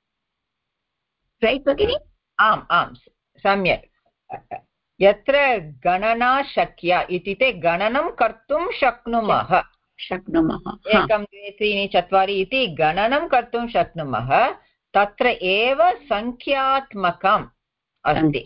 रैट् भगिनि? आम् आं सम्यक्. यत्र गणना शक्या इत्युक्ते गणनं कर्तुं शक्नुमः शक्नुमः एकं द्वे त्रीणि चत्वारि इति गणनं कर्तुं शक्नुमः. तत्र एव संख्यात्मकम् अस्ति.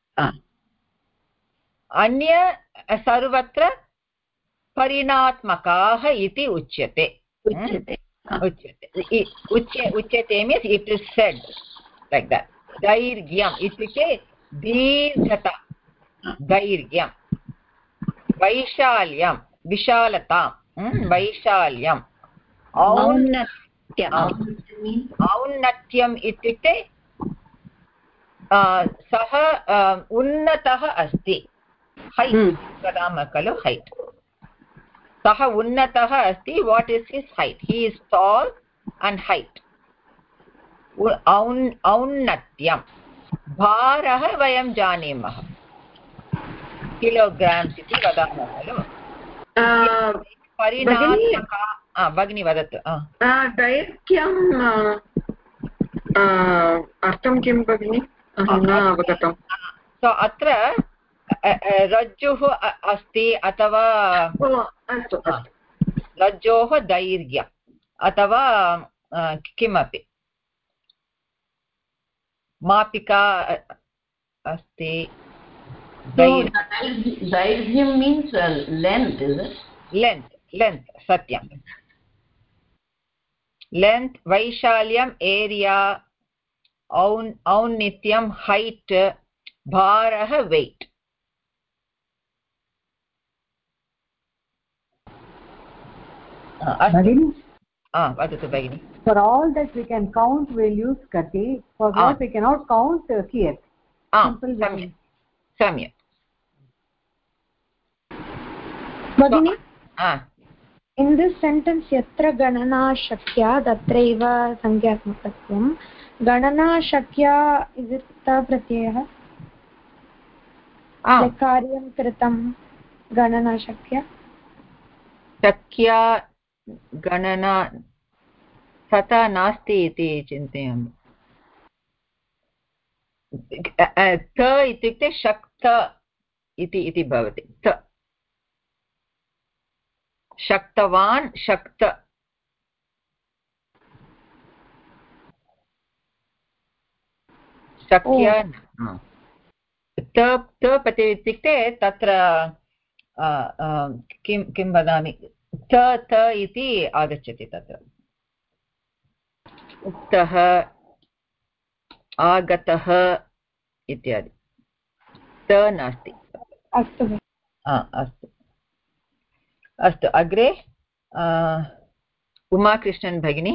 अन्य सर्वत्र परिणात्मकाः इति उच्यते. उच्यते उच्यते उच्य उच्यते means it is said like that. दैर्घ्यम् इत्युक्ते दीर्घता. दैर्घ्यं. वैशाल्यं विशालता. वैशाल्यं. औन्नत्यम् इत्युक्ते सः उन्नतः अस्ति. हैट् वदामः खलु. हैट्. सः उन्नतः अस्ति. What is his height? He is tall and height. औन्नत्यं. भारः वयं जानीमः किलोग्राम्स् इति वदामः खलु. परिणात्मका. भगिनी वदतु. दैर्घ्यं अर्थं किं भगिनि न अवगतम् सो अत्र रज्जुः अस्ति अथवा अस्तु रज्जोः दैर्घ्यम् अथवा किमपि मापिका अस्ति दैर्घ्यं मीन्स् लेन्त् लेन्त् लेन्त् सत्यं लेन्त् वैशाल्यम् एरिया औन् औन्नित्यं हैट् भारः वेट् वदतु भगिनि For all that we can count, we'll use kati. For what we cannot count, kiyat. Simple. Samyak. Bhagini? In this sentence, yatra ganana shakya, tatraiva sankhyaatmakatvam. Ganana shakya, is it ta pratyayah? Like karyam kritam ganana shakya. Shakya ganana तथा नास्ति इति चिन्तयामि त इत्युक्ते शक्त इति इति भवति त शक्तवान् शक्त शक्य त त प्रति इत्युक्ते तत्र किं किं वदामि त त इति आगच्छति तत्र उक्तः आगतः इत्यादि त नास्ति अस्तु अस्तु अस्तु अग्रे उमाकृष्णन् भगिनी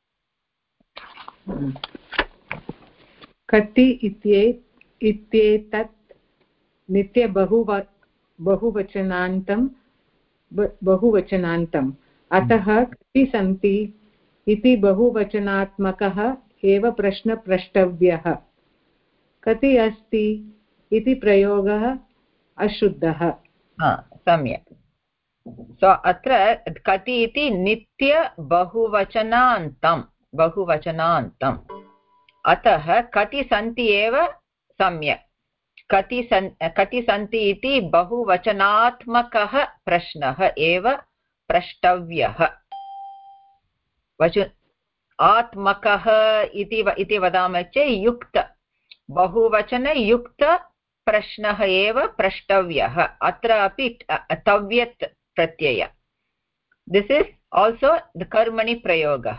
कति इत्येतत् नित्यबहुव बहुवचनान्तं बहुवचनान्तम् अतः कति सन्ति इति बहुवचनात्मकः एव प्रश्नः प्रष्टव्यः कति अस्ति इति प्रयोगः अशुद्धः सम्यक् सो अत्र कति इति नित्य बहुवचनान्तं बहुवचनान्तम् अतः कति सन्ति एव सम्यक् कति सन् कति सन्ति इति बहुवचनात्मकः प्रश्नः एव प्रष्टव्यः वचु आत्मकः इति इति वदामः चेत् युक्त बहुवचनयुक्त प्रश्नः एव प्रष्टव्यः अत्र अपि तव्यत् प्रत्यय दिस् इस् आल्सो द कर्मणि प्रयोगः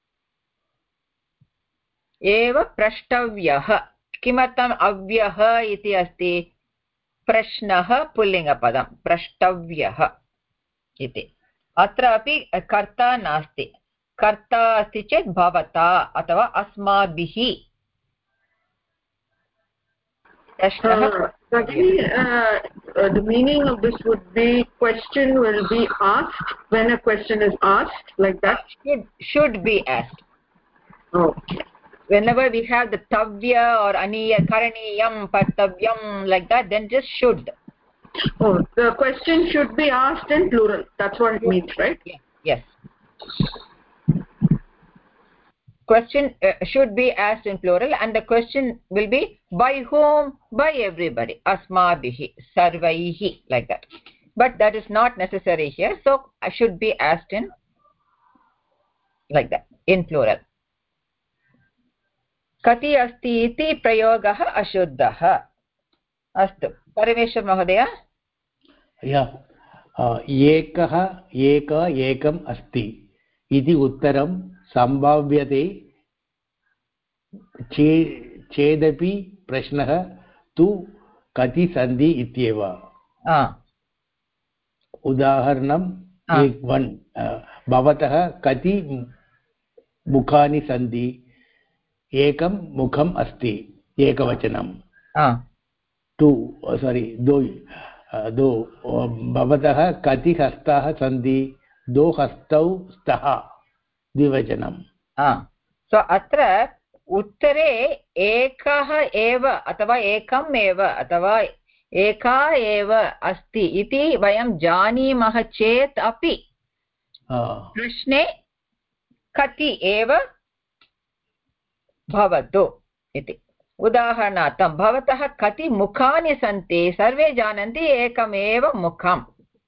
एव प्रष्टव्यः किमर्थम् अव्यः इति अस्ति प्रश्नः पुल्लिङ्गपदं प्रष्टव्यः इति अत्र अपि कर्ता नास्ति कर्ता अस्ति चेत् भवता अथवा अस्माभिः प्रश्नः the meaning of this would be question will be asked when a question is asked like that should should be asked okay whenever we have the tavya or aniya karaniyam partavyam like that then just should oh the question should be asked in plural that's what it means right yes, yes. Question uh, should be asked in plural and the question will be by whom by everybody asmabhihi sarvaihi like that but that is not necessary here so I should be asked in like that in plural kati asti iti prayogah ashuddhah astu Parameshwar Mahodaya yeah uh, ekah eka ekam asti iti uttaram सम्भाव्यते चे चेदपि प्रश्नः तु कति सन्ति इत्येव उदाहरणं one भवतः कति मुखानि सन्ति एकं मुखम् अस्ति एकवचनं टु सारी दो दो भवतः कति हस्ताः सन्ति दो हस्तौ स्तः द्विवचनम् सो अत्र उत्तरे एकः एव अथवा एकम् एव अथवा एका एव अस्ति इति वयं जानीमः चेत् अपि प्रश्ने कति एव भवतु इति उदाहरणार्थं भवतः कति मुखानि सन्ति सर्वे जानन्ति एकमेव मुखं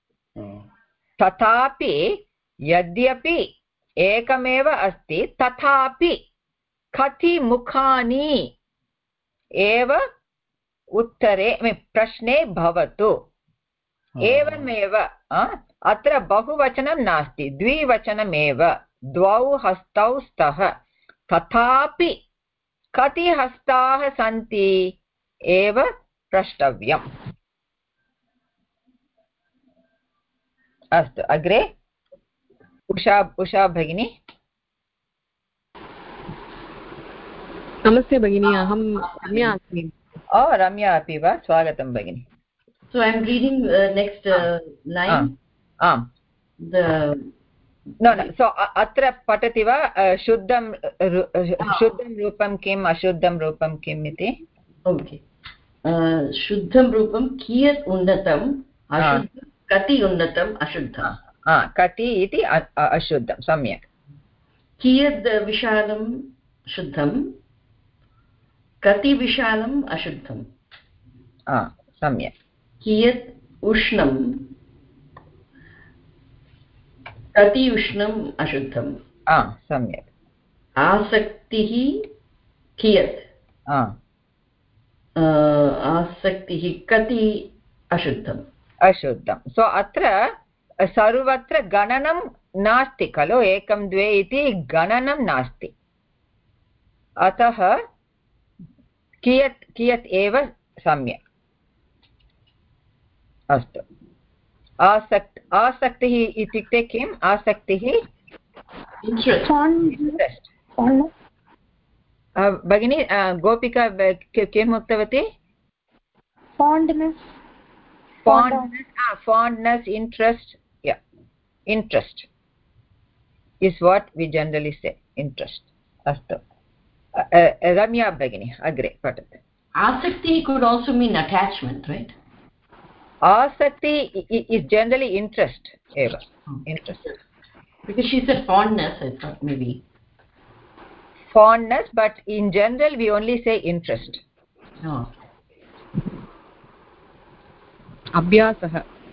तथापि यद्यपि एकमेव अस्ति तथापि कति मुखानि एव उत्तरे प्रश्ने भवतु एवमेव अत्र बहुवचनं नास्ति द्विवचनमेव द्वौ हस्तौ स्तः तथापि कति हस्ताः सन्ति एव प्रष्टव्यम् अस्तु अग्रे उषा उषा भगिनी नमस्ते भगिनी अहं रम्या अस्मि ओ रम्या अपि वा स्वागतं भगिनी So I am reading uh, next uh, line. आम् no no so atra patati va shuddham shuddham rupam kim ashuddham rupam kim iti okay shuddham rupam kiyat unnatam ashuddham kati unnatam ashuddham ah kati iti ashuddham samyak kiyat vishalam shuddham kati vishalam ashuddham ah samyak kiyat ushnam कति उष्णम् अशुद्धम् सम्यक् आसक्तिः कियत् आसक्तिः कति अशुद्धम् अशुद्धं सो अत्र सर्वत्र गणनं नास्ति खलु एकं द्वे इति गणनं नास्ति अतः कियत् कियत् एव सम्यक् अस्तु आसक् आसक्तिः इत्युक्ते किम् आसक्तिः भगिनी गोपिका किम् उक्तवती fondness interest yeah interest is what we generally say interest astu ramya bhagini agre patat asakti could also mean attachment right asakti is generally interest eva interest because she said fondness I thought maybe fondness but in general we only say interest oh अभ्यासः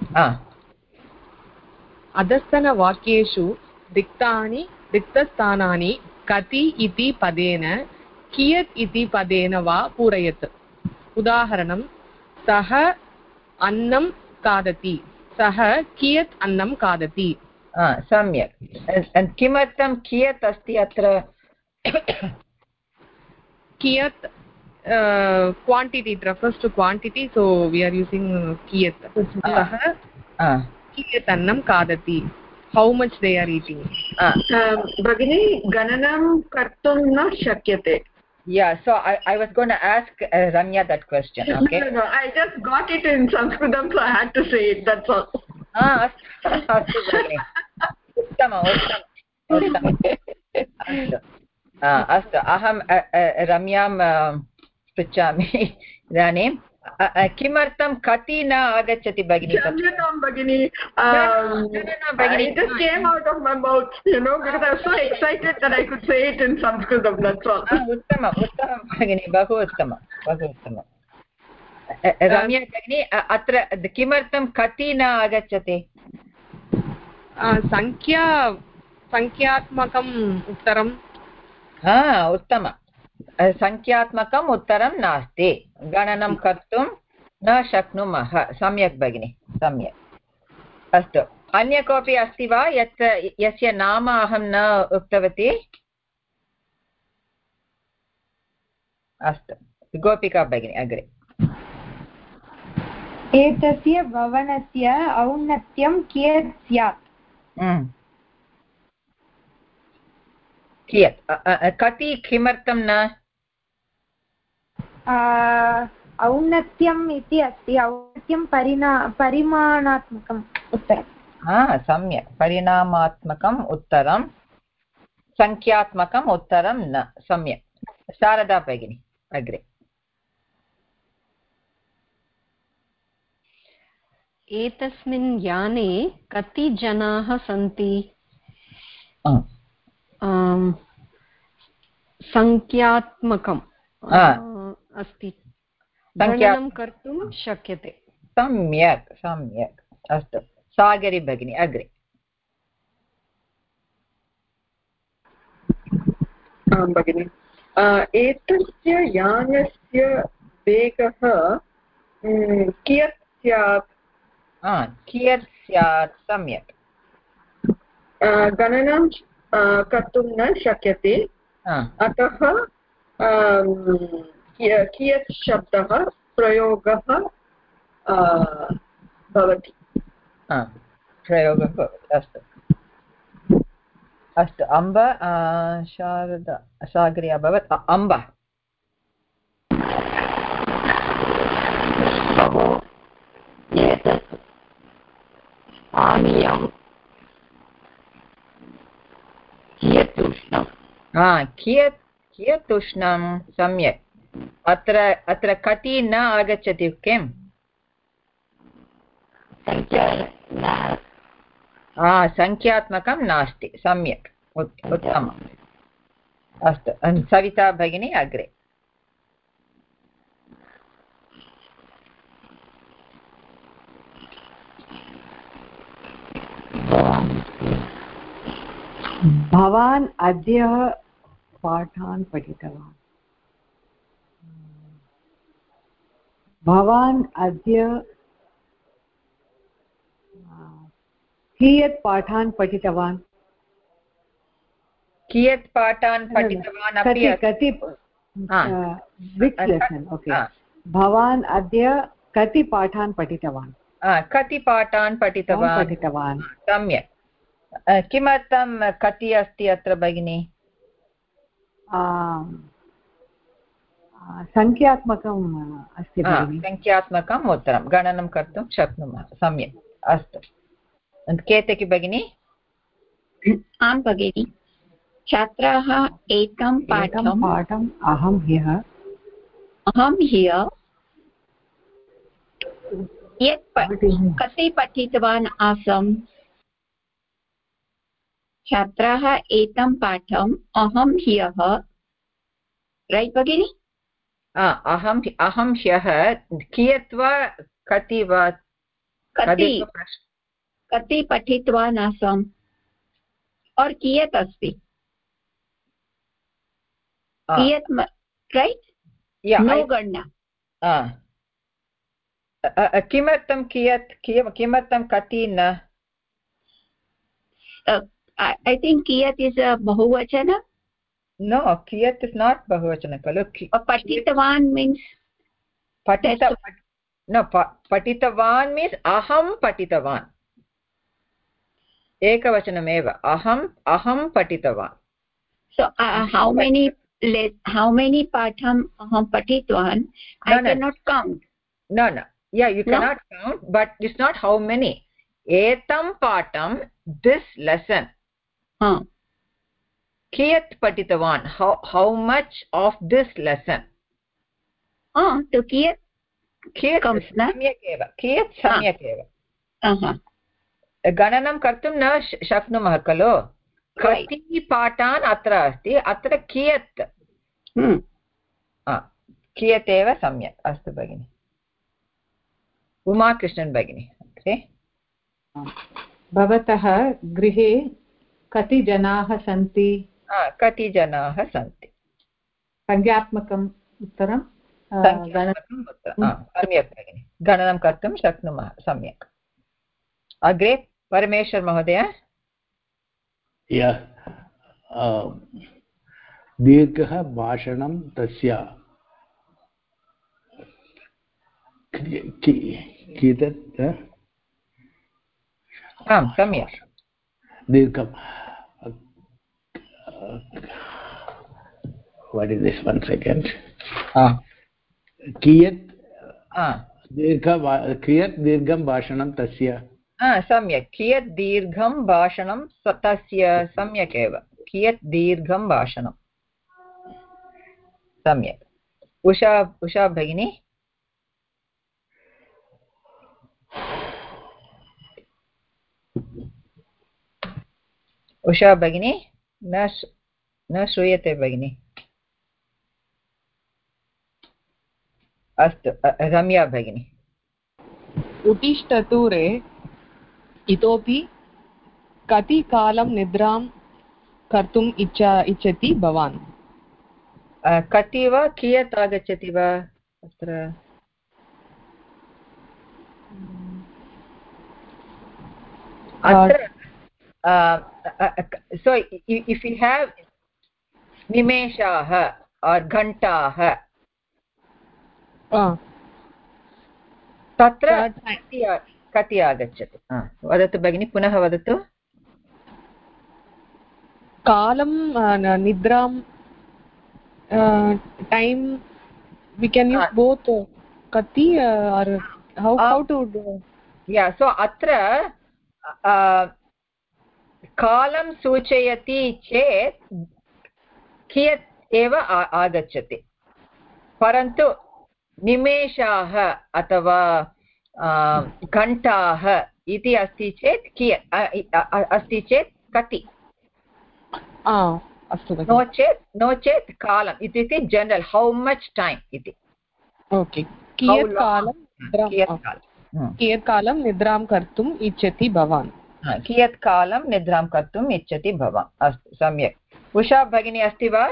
अधस्तनवाक्येषु रिक्तानि रिक्तस्थानानि कति इति पदेन कियत् इति पदेन वा पूरयेत् उदाहरणं सः अन्नं खादति सः कियत् अन्नं खादति सम्यक् किमर्थं कियत् अस्ति अत्र कियत् Uh, quantity it refers to quantity so we are using uh, kiyat sah uh, kiyat annam kadati how much they are eating bagini gananam kartum na shakyate yeah so i i was going to ask uh, Ramya that question okay no, no no I just got it in Sanskritam so I had to say it that's all ah astu bagini uttama uttama astu अस्तु अहं रम्यां पृच्छामि इदानीं किमर्थं कति न आगच्छति भगिनी क्षम्यतां भगिनी it just came out of my mouth you know because I was so excited that I could say it in Sanskritam that's all उत्तमम् उत्तमं भगिनी बहु उत्तमं बहु उत्तमं रम्या भगिनी अत्र किमर्थं कति न आगच्छति संख्या संख्यात्मकम् उत्तरं हा उत्तमं संख्यात्मकम् उत्तरं नास्ति गणनं कर्तुं न शक्नुमः सम्यक् भगिनी सम्यक् अस्तु अन्य कोऽपि अस्ति वा यत् यस्य नाम अहं न उक्तवती अस्तु गोपिका भगिनी अग्रे एतस्य भवनस्य औन्नत्यं कियत् स्यात् कियत् कति किमर्थं न औन्नत्यम् इति अस्ति औन्नत्यं परिणा परिमाणात्मकम् उत्तरं हा सम्यक् परिणामात्मकम् उत्तरं संख्यात्मकम् उत्तरं न सम्यक् शारदा भगिनी अग्रे एतस्मिन् याने कति जनाः सन्ति संख्यात्मकम् अस्ति, गणनं कर्तुं शक्यते। सम्यक् सम्यक्, अस्तु। सागरी भगिनी अग्रे। आं भगिनि, एतस्य यानस्य वेगः कियत् स्यात्? कियत् स्यात्, सम्यक्। गणनं कर्तुं न शक्यते, अतः कियत् शब्दः प्रयोगः भवति। प्रयोगः भवति, अस्तु अस्तु। अम्ब, शारदा, सागरी अभवत्। अम्ब। एतत् पानीयं कियत् उष्णं? कियत् कियत् उष्णं, सम्यक्। अत्र अत्र कति न आगच्छति किम्? संख्यात्मकं नास्ति, सम्यक्, उत्तमम्। अस्तु, सविता भगिनी अग्रे। भवान् अद्य पाठान् पठितवान्? भवान् अद्य कियत् पाठान् पठितवान्? कियत् पाठान् पठितवान्? कति कति विच् लेसन्? ओके, भवान् अद्य कति पाठान् पठितवान्? कति पाठान् पठितवान् पठितवान् सम्यक्। किमर्थं कति अस्ति अत्र भगिनी? संख्यात्मकम् अस्ति भगिनि। संख्यात्मकम् उत्तरं, गणनं कर्तुं शक्नुमः, सम्यक्। अस्तु, केतकी भगिनी। आं भगिनि, छात्राः एकं पाठं पाठम् अहं ह्यः अहं ह्यः यत् कति पठितवान् आसम्? छात्राः एकं पाठम् अहं ह्यः, रैट् भगिनि? अहम् अहं ह्यः कियत् वा कति वा? कति कति पठितवान् आसम् और कियत् अस्ति? कियत्, रैट्? नो गणना। किमर्थं कियत्, किमर्थं कति न? I think kiyat is a bahuvachana. No, kiyat is not bahuvachana. Kalu patitavan means patita. No, patitavan means aham patitavan. Ekavachanam eva. Aham aham patitavan. So uh, how many how many patham aham patitwan? I no, cannot no. count. No, no. Yeah, you cannot no? count, but it's not how many. Etam patam, this lesson. Huh. Kiyat patitavan, how how much of this lesson? Ah, to kiyat kiyat samyak eva. Kiyat samyak eva. Aha. Gananam kartum na shaknumah khalo. Kati paatan atra asti, atra kiyat. Hmm. Ah, kiyat eva samyak. Astu bagini. Uma Krishnan bagini. Okay. भवतः गृहे कति जनाः सन्ति? कति जनाः सन्ति, संज्ञात्मकम् उत्तरं। सम्यक् भगिनि, गणनं कर्तुं शक्नुमः, सम्यक्। अग्रे परमेश्वर महोदय। दीर्घः भाषणं तस्य कियत्? आम्, सम्यक्। दीर्घं, what is this, one second. कियत् दीर्घ कियत् दीर्घं भाषणं तस्य? सम्यक्, कियत् दीर्घं भाषणं तस्य, सम्यक् एव, कियत् दीर्घं भाषणं, सम्यक्। उषा उषा भगिनी। उषा भगिनी न न श्रूयते भगिनी। अस्तु रम्या भगिनी उत्तिष्ठतु रे इतोपि कति कालं निद्रां कर्तुम् इच्छा इच्छति भवान् कति वा कियत् आगच्छति वा अत्र अत्र so if you have निमेषाः or घण्टाः तत्र कति आगच्छति वदतु भगिनी पुनः वदतु कालं निद्रां time we can use both kati or how how to do yeah so atra kalam सूचयति चेत् कियत् एव आगच्छति परन्तु निमेषाः अथवा घण्टाः इति अस्ति चेत् कियत् अस्ति चेत् कति नो चेत् नो चेत् कालम् इत्युक्ते जनरल् हौ मच् टैम् इति ओके कियत् कालं कियत् कालं निद्रां कर्तुम् इच्छति भवान् कियत् कालं निद्रां कर्तुम् इच्छति भवान् अस्तु सम्यक् उषा भगिनी अस्ति वा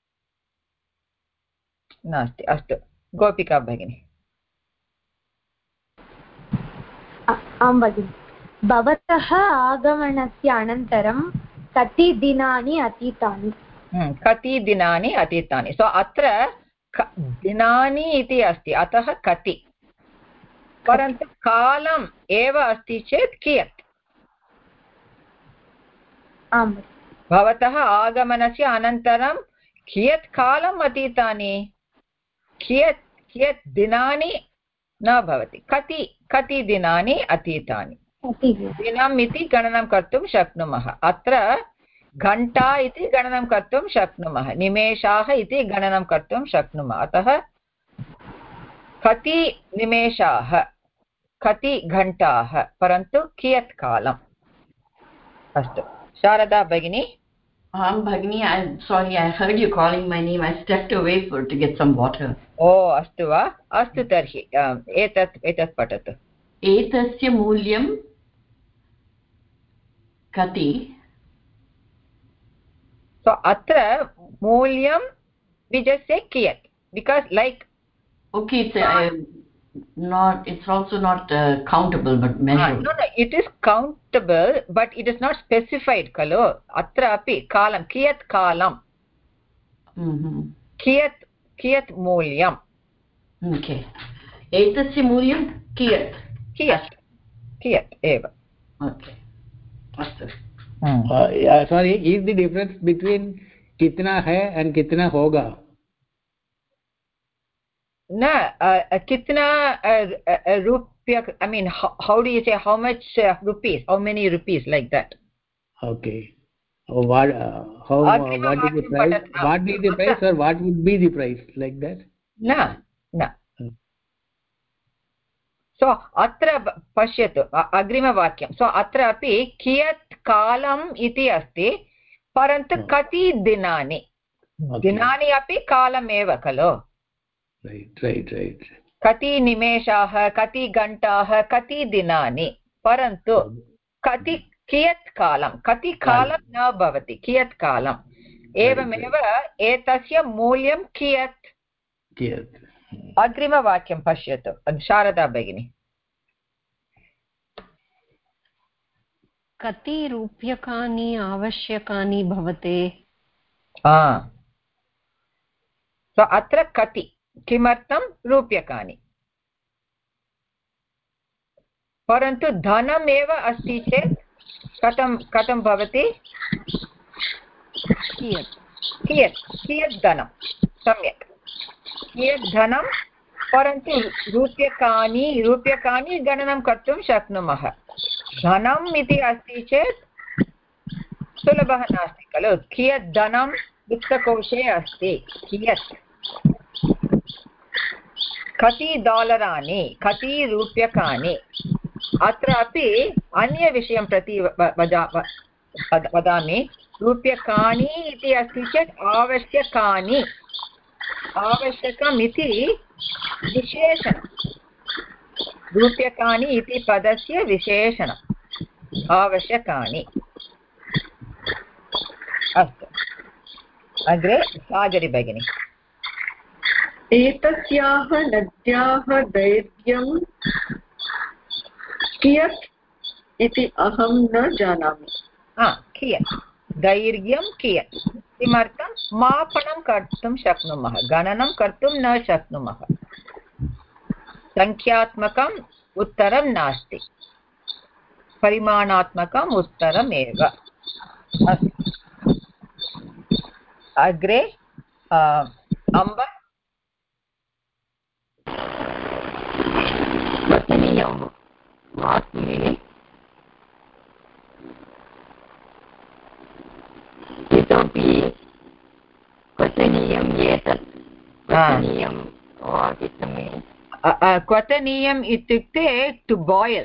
नास्ति अस्तु गोपिका भगिनी आं भगिनि भवतः आगमनस्य अनन्तरं कति दिनानि अतीतानि कति दिनानि अतीतानि सो अत्र दिनानि इति अस्ति अतः कति परन्तु कालम् एव अस्ति चेत् कियत् आम् भवतः आगमनस्य अनन्तरं कियत् कालम् अतीतानि कियत् कियत् दिनानि न भवति कति कति दिनानि अतीतानि दिनम् इति गणनं कर्तुं शक्नुमः अत्र घण्टा इति गणनं कर्तुं शक्नुमः निमेषाः इति गणनं कर्तुं शक्नुमः अतः कति निमेषाः कति घण्टाः परन्तु कियत् कालम् अस्तु शारदा भगिनी um bhagini I sorry I heard you calling my name I stepped away for to get some water oh astu va astu tarhi etat etat patatu etasya moolyam kati so atra moolyam we just say kiyat because like okay it's uh, not it's also not uh, countable but measurable uh, no no it is countable but it is not specified kalo atra api kalam kiyat kalam mhm kiyat kiyat moolyam okay etasya moolyam kiyat kiyat kiyat eva okay astu hmm. uh, yeah, sorry is the difference between kitna hai and kitna hoga na uh, uh, kitna uh, uh, rupya I mean how, how do you say how much uh, rupees how many rupees like that okay oh, what uh, how uh, what is the price what is the price or what would be the price like that na na hmm. so atra pashyatu agrima vakyam so atra api kiyat kalam iti asti parantu hmm. kati dinani okay. dinani api kalam eva kalo right right right कति निमेषाः कति घण्टाः कति दिनानि परन्तु कति कियत् कालं कति कालं न भवति कियत् कालम् एवमेव एतस्य मूल्यं कियत् कियत् अग्रिमवाक्यं पश्यतु शारदा भगिनी कति रूप्यकाणि आवश्यकानि भवते सो अत्र कति किमर्थं रूप्यकाणि परन्तु धनम् एव अस्ति चेत् कथं कथं भवति कियत् कियत् कियत् धनं सम्यक् कियत् धनं परन्तु रूप्यकाणि रूप्यकाणि गणनं कर्तुं शक्नुमः धनम् इति अस्ति चेत् सुलभः नास्ति खलु कियत् धनं वित्तकोशे अस्ति कियत् कति डालराणि कति रूप्यकाणि अत्रापि अन्यविषयं प्रति वदामि रूप्यकाणि इति अस्ति चेत् आवश्यकानि आवश्यकम् इति विशेषणं रूप्यकाणि इति पदस्य विशेषणम् आवश्यकानि अस्तु अग्रे सागरी भगिनी एतस्याः नद्याः दैर्घ्यं कियत् इति अहं न जानामि कियत् दैर्घ्यं कियत् किमर्थं मापनं कर्तुं शक्नुमः गणनं कर्तुं न शक्नुमः संख्यात्मकम् उत्तरं नास्ति परिमाणात्मकम् उत्तरम् एव अस्तु अग्रे अम्ब इतोपि क्वथनीयम् एतत् क्वथनीयं वादितमे क्वथनीयम् इत्युक्ते टु बायल्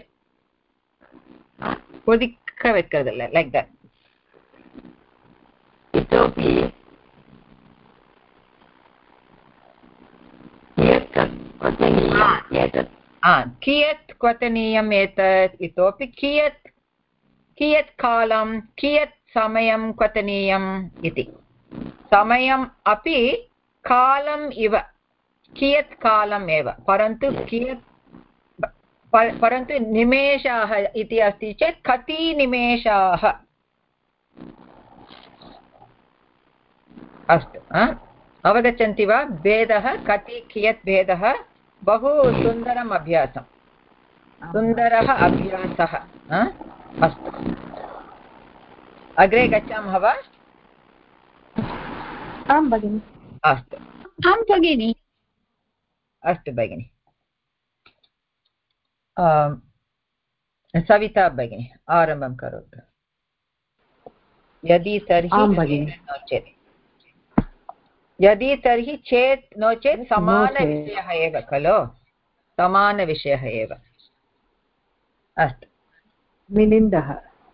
कोदिक्क वेक्करदल्ल लैक् दट् इतोपि कियत् क्वथनीयम् एतत् इतोपि कियत् कियत् कालं कियत् समयं क्वथनीयम् इति समयम् अपि कालम् इव कियत् कालम् एव परन्तु कियत् परन्तु निमेषाः इति अस्ति चेत् कति निमेषाः अस्तु अवगच्छन्ति वा भेदः कति कियत् भेदः बहु सुन्दरम् अभ्यासं सुन्दरः अभ्यासः अस्तु अग्रे गच्छामः वा आं भगिनि अस्तु आं भगिनि अस्तु भगिनि सविता भगिनी आरम्भं करोतु यदि तर्हि नो चेत् यदि तर्हि चेत् नो चेत् समानविषयः एव खलु समानविषयः एव अस्तु मिलिन्दः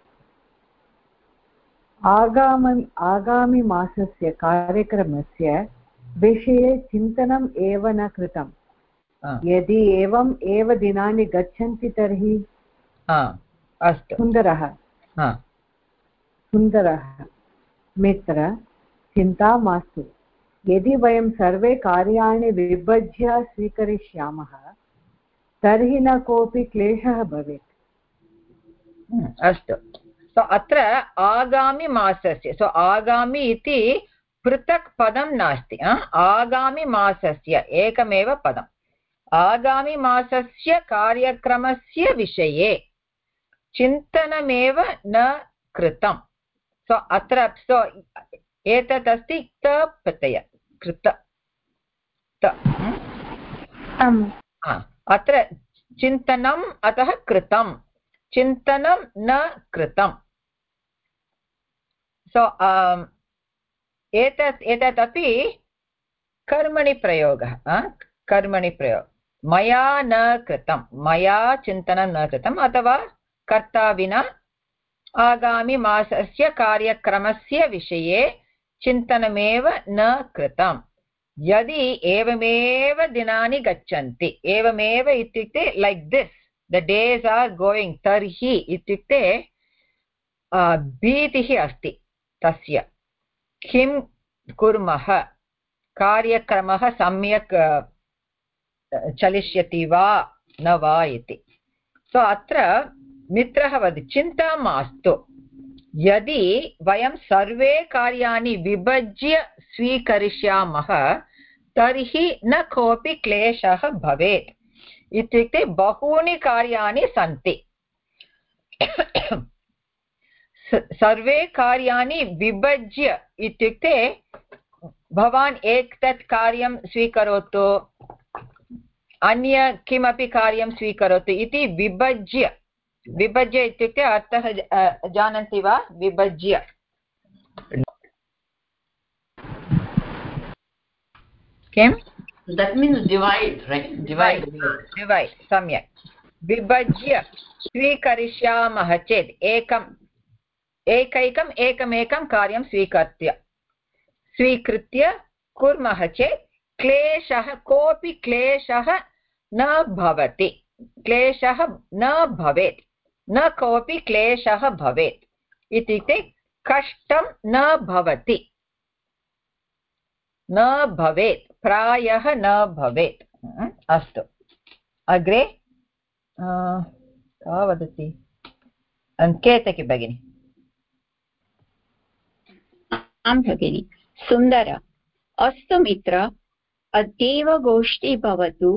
आगामि आगामिमासस्य कार्यक्रमस्य विषये चिन्तनम् एव न कृतम् यदि एवम् एव दिनानि गच्छन्ति तर्हि अस्तु सुन्दरः सुन्दरः मित्र चिन्ता मास्तु यदि वयं सर्वे कार्याणि विभज्य स्वीकरिष्यामः तर्हि न कोऽपि क्लेशः भवेत् अस्तु सो अत्र आगामि मासस्य सो आगामि इति पृथक् पदं नास्ति आगामि मासस्य एकमेव पदम् आगामि मासस्य कार्यक्रमस्य विषये चिन्तनमेव न कृतं सो अत्र सो एतत् अस्ति त प्रत्यय कृत अत्र चिन्तनम् अतः कृतं चिन्तनं न कृतं सो एतत् एतदपि कर्मणि प्रयोगः कर्मणि प्रयोगः मया न कृतं मया चिन्तनं न कृतम् अथवा कर्ता विना आगामि मासस्य कार्यक्रमस्य विषये चिन्तनमेव न कृतं यदि एवमेव दिनानि गच्छन्ति एवमेव इत्युक्ते like this the days are going तर्हि इत्युक्ते भीतिः अस्ति तस्य किं कुर्मः कार्यक्रमः सम्यक् चलिष्यति वा न वा इति सो अत्र मित्रः वदति चिन्ता मास्तु यदि वयं सर्वे कार्याणि विभज्य स्वीकरिष्यामः तर्हि न कोऽपि क्लेशः भवेत् इत्युक्ते बहूनि कार्याणि सन्ति सर्वे कार्याणि विभज्य इत्युक्ते भवान् एतत् कार्यं स्वीकरोतु अन्य किमपि कार्यं स्वीकरोतु इति विभज्य विभज्य इत्युक्ते अर्थः जानन्ति वा विभज्य किं that means divide right divide divide सम्यक् विभज्य स्वीकरिष्यामः चेत् एकम् एकैकम् एकमेकं कार्यं स्वीकृत्य स्वीकृत्य कुर्मः चेत् क्लेशः कोऽपि क्लेशः न भवति क्लेशः न भवेत् न कोऽपि क्लेशः भवेत् इत्युक्ते कष्टं न भवति न भवेत् प्रायः न भवेत् अस्तु अग्रे का वदति केतकी भगिनी आं भगिनि सुन्दर अस्तु मित्र अद्यैव गोष्ठी भवतु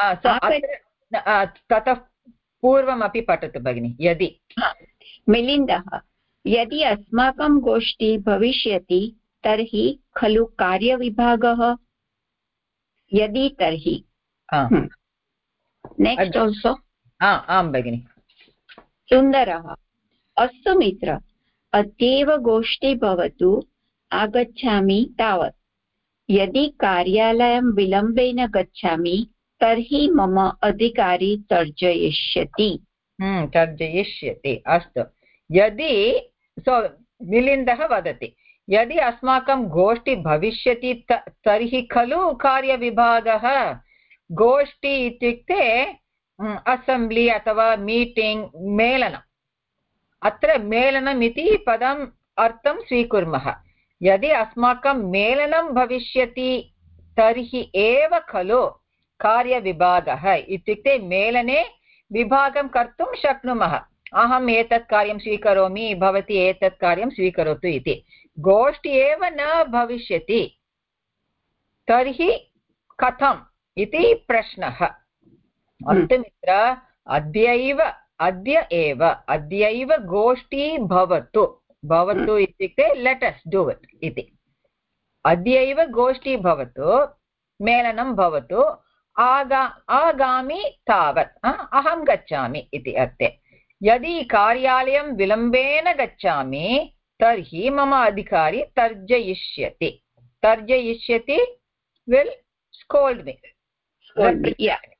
ततः पूर्वमपि पठतु भगिनि यदि मिलिन्दः यदि अस्माकं गोष्ठी भविष्यति तर्हि खलु कार्यविभागः यदि तर्हि नेक्स्ट् आल्सो आं भगिनि सुन्दरः अस्तु मित्र अद्यैव गोष्ठी भवतु आगच्छामि तावत् यदि कार्यालयं विलम्बेन गच्छामि तर्हि मम अधिकारी तर्जयिष्यति तर्जयिष्यति अस्तु यदि सो मिलिन्दः वदति यदि अस्माकं गोष्ठी भविष्यति तर्हि खलु कार्यविभागः गोष्ठी इत्युक्ते असेम्ब्लि अथवा मीटिङ्ग् मेलनम् अत्र मेलनम् इति पदम् अर्थं स्वीकुर्मः यदि अस्माकं मेलनं भविष्यति तर्हि एव खलु कार्यविभागः इत्युक्ते मेलने विभागं कर्तुं शक्नुमः अहम् एतत् कार्यं स्वीकरोमि भवती एतत् कार्यं स्वीकरोतु इति गोष्ठी एव न भविष्यति तर्हि कथम् इति प्रश्नः अस्तु मित्र अद्यैव अद्य एव अद्यैव गोष्ठी भवतु भवतु इत्युक्ते लेट् अस् डू इट् इति अद्यैव गोष्ठी भवतु मेलनं भवतु आगा आगामि तावत् अहं गच्छामि इति अर्थे यदि कार्यालयं विलम्बेन गच्छामि तर्हि मम अधिकारी तर्जयिष्यति तर्जयिष्यति विल् स्कोल्ड् मी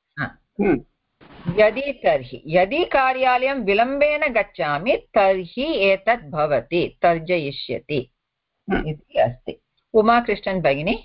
यदि तर्हि यदि कार्यालयं विलम्बेन गच्छामि तर्हि एतत् भवति तर्जयिष्यति इति अस्ति उमा कृष्णन् भगिनी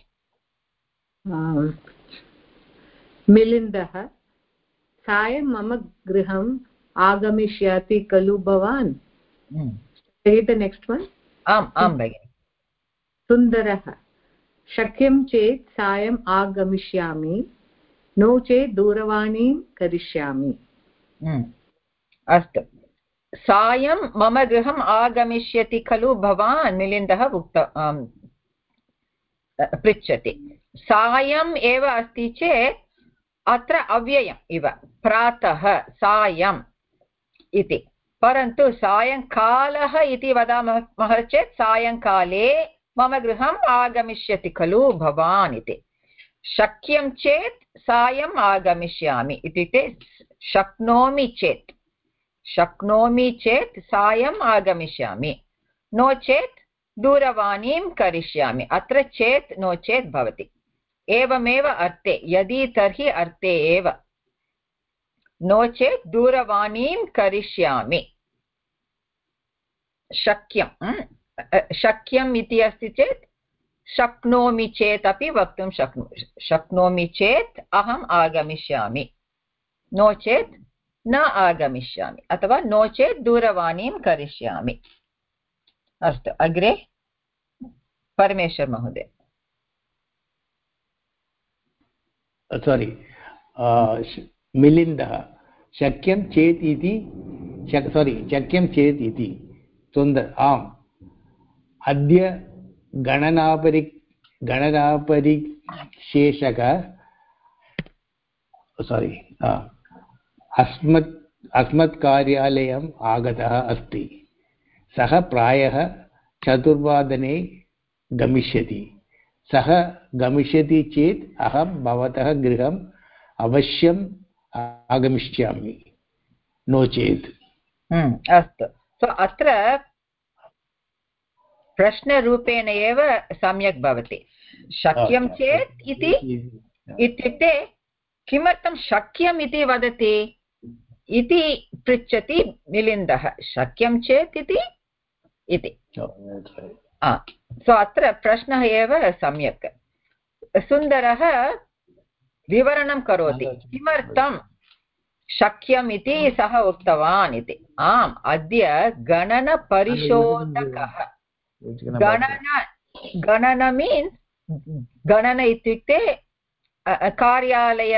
मिलिन्दः सायं मम गृहम् आगमिष्यति खलु भवान् नेक्स्ट् वन् आम् आं भगिनि सुन्दरः शक्यं चेत् सायम् आगमिष्यामि नो चेत् दूरवाणीं करिष्यामि अस्तु सायं मम गृहम् आगमिष्यति खलु भवान् मिलिन्दः उक्त पृच्छति सायम् एव अस्ति चेत् अत्र अव्ययम् इव प्रातः सायम् इति परन्तु सायङ्कालः इति वदामः चेत् सायङ्काले मम गृहम् आगमिष्यति खलु भवान् इति शक्यं चेत् सायम् आगमिष्यामि इत्युक्ते शक्नोमि चेत् शक्नोमि चेत् सायम् आगमिष्यामि नो चेत् दूरवाणीं करिष्यामि अत्र चेत् नो चेत् भवति एवमेव अर्थे यदि तर्हि अर्थे एव नो चेत् दूरवाणीं करिष्यामि शक्यं शक्यम् इति अस्ति चेत् शक्नोमि चेत् अपि वक्तुं शक्नो शक्नोमि चेत् अहम् आगमिष्यामि नो चेत् न आगमिष्यामि अथवा नो चेत् दूरवाणीं करिष्यामि अस्तु अग्रे परमेश्वर महोदय सोरि मिलिन्दः शक्यं चेत् इति सोरि शक्यं चेत् इति सुन्दर आम् अद्य गणनापरि गणनापरिशेषक सोरि अस्मत् अस्मत् कार्यालयम् आगतः अस्ति सः प्रायः चतुर्वादने गमिष्यति सः गमिष्यति चेत् अहं भवतः गृहम् अवश्यम् आगमिष्यामि नो चेत् अस्तु सो अत्र प्रश्नरूपेण एव सम्यक् भवति शक्यं चेत् इति इत्युक्ते किमर्थं शक्यम् इति वदति इति पृच्छति मिलिन्दः शक्यं चेत् इति इति सो अत्र प्रश्नः एव सम्यक् सुन्दरः विवरणं करोति किमर्थं शक्यम् इति सः उक्तवान् इति। आम्, अद्य गणनपरिशोधकः, गणन गणन मीन्स् गणन इत्युक्ते कार्यालय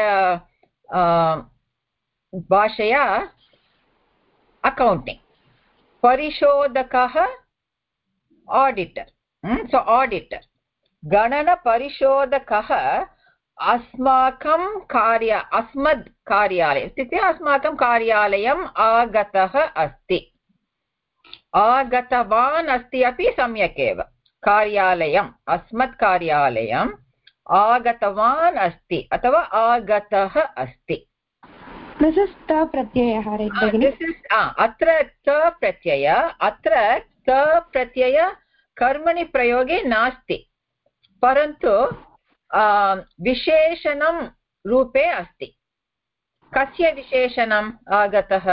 भाषया अकौण्टिङ्ग्, परिशोधकः आडिटर्, सो आडिटर्। गणनपरिशोधकः अस्माकं कार्य अस्मद् कार्यालय इत्युक्ते अस्माकं कार्यालयम् आगतः अस्ति, आगतवान् अस्ति अपि सम्यक् एव। कार्यालयम् अस्मत् कार्यालयम् आगतवान् अस्ति अथवा आगतः अस्ति। अत्र त प्रत्यय, अत्र त प्रत्यय कर्मणि प्रयोगे नास्ति, परन्तु विशेषणं रूपे अस्ति। कस्य विशेषणम् आगतः?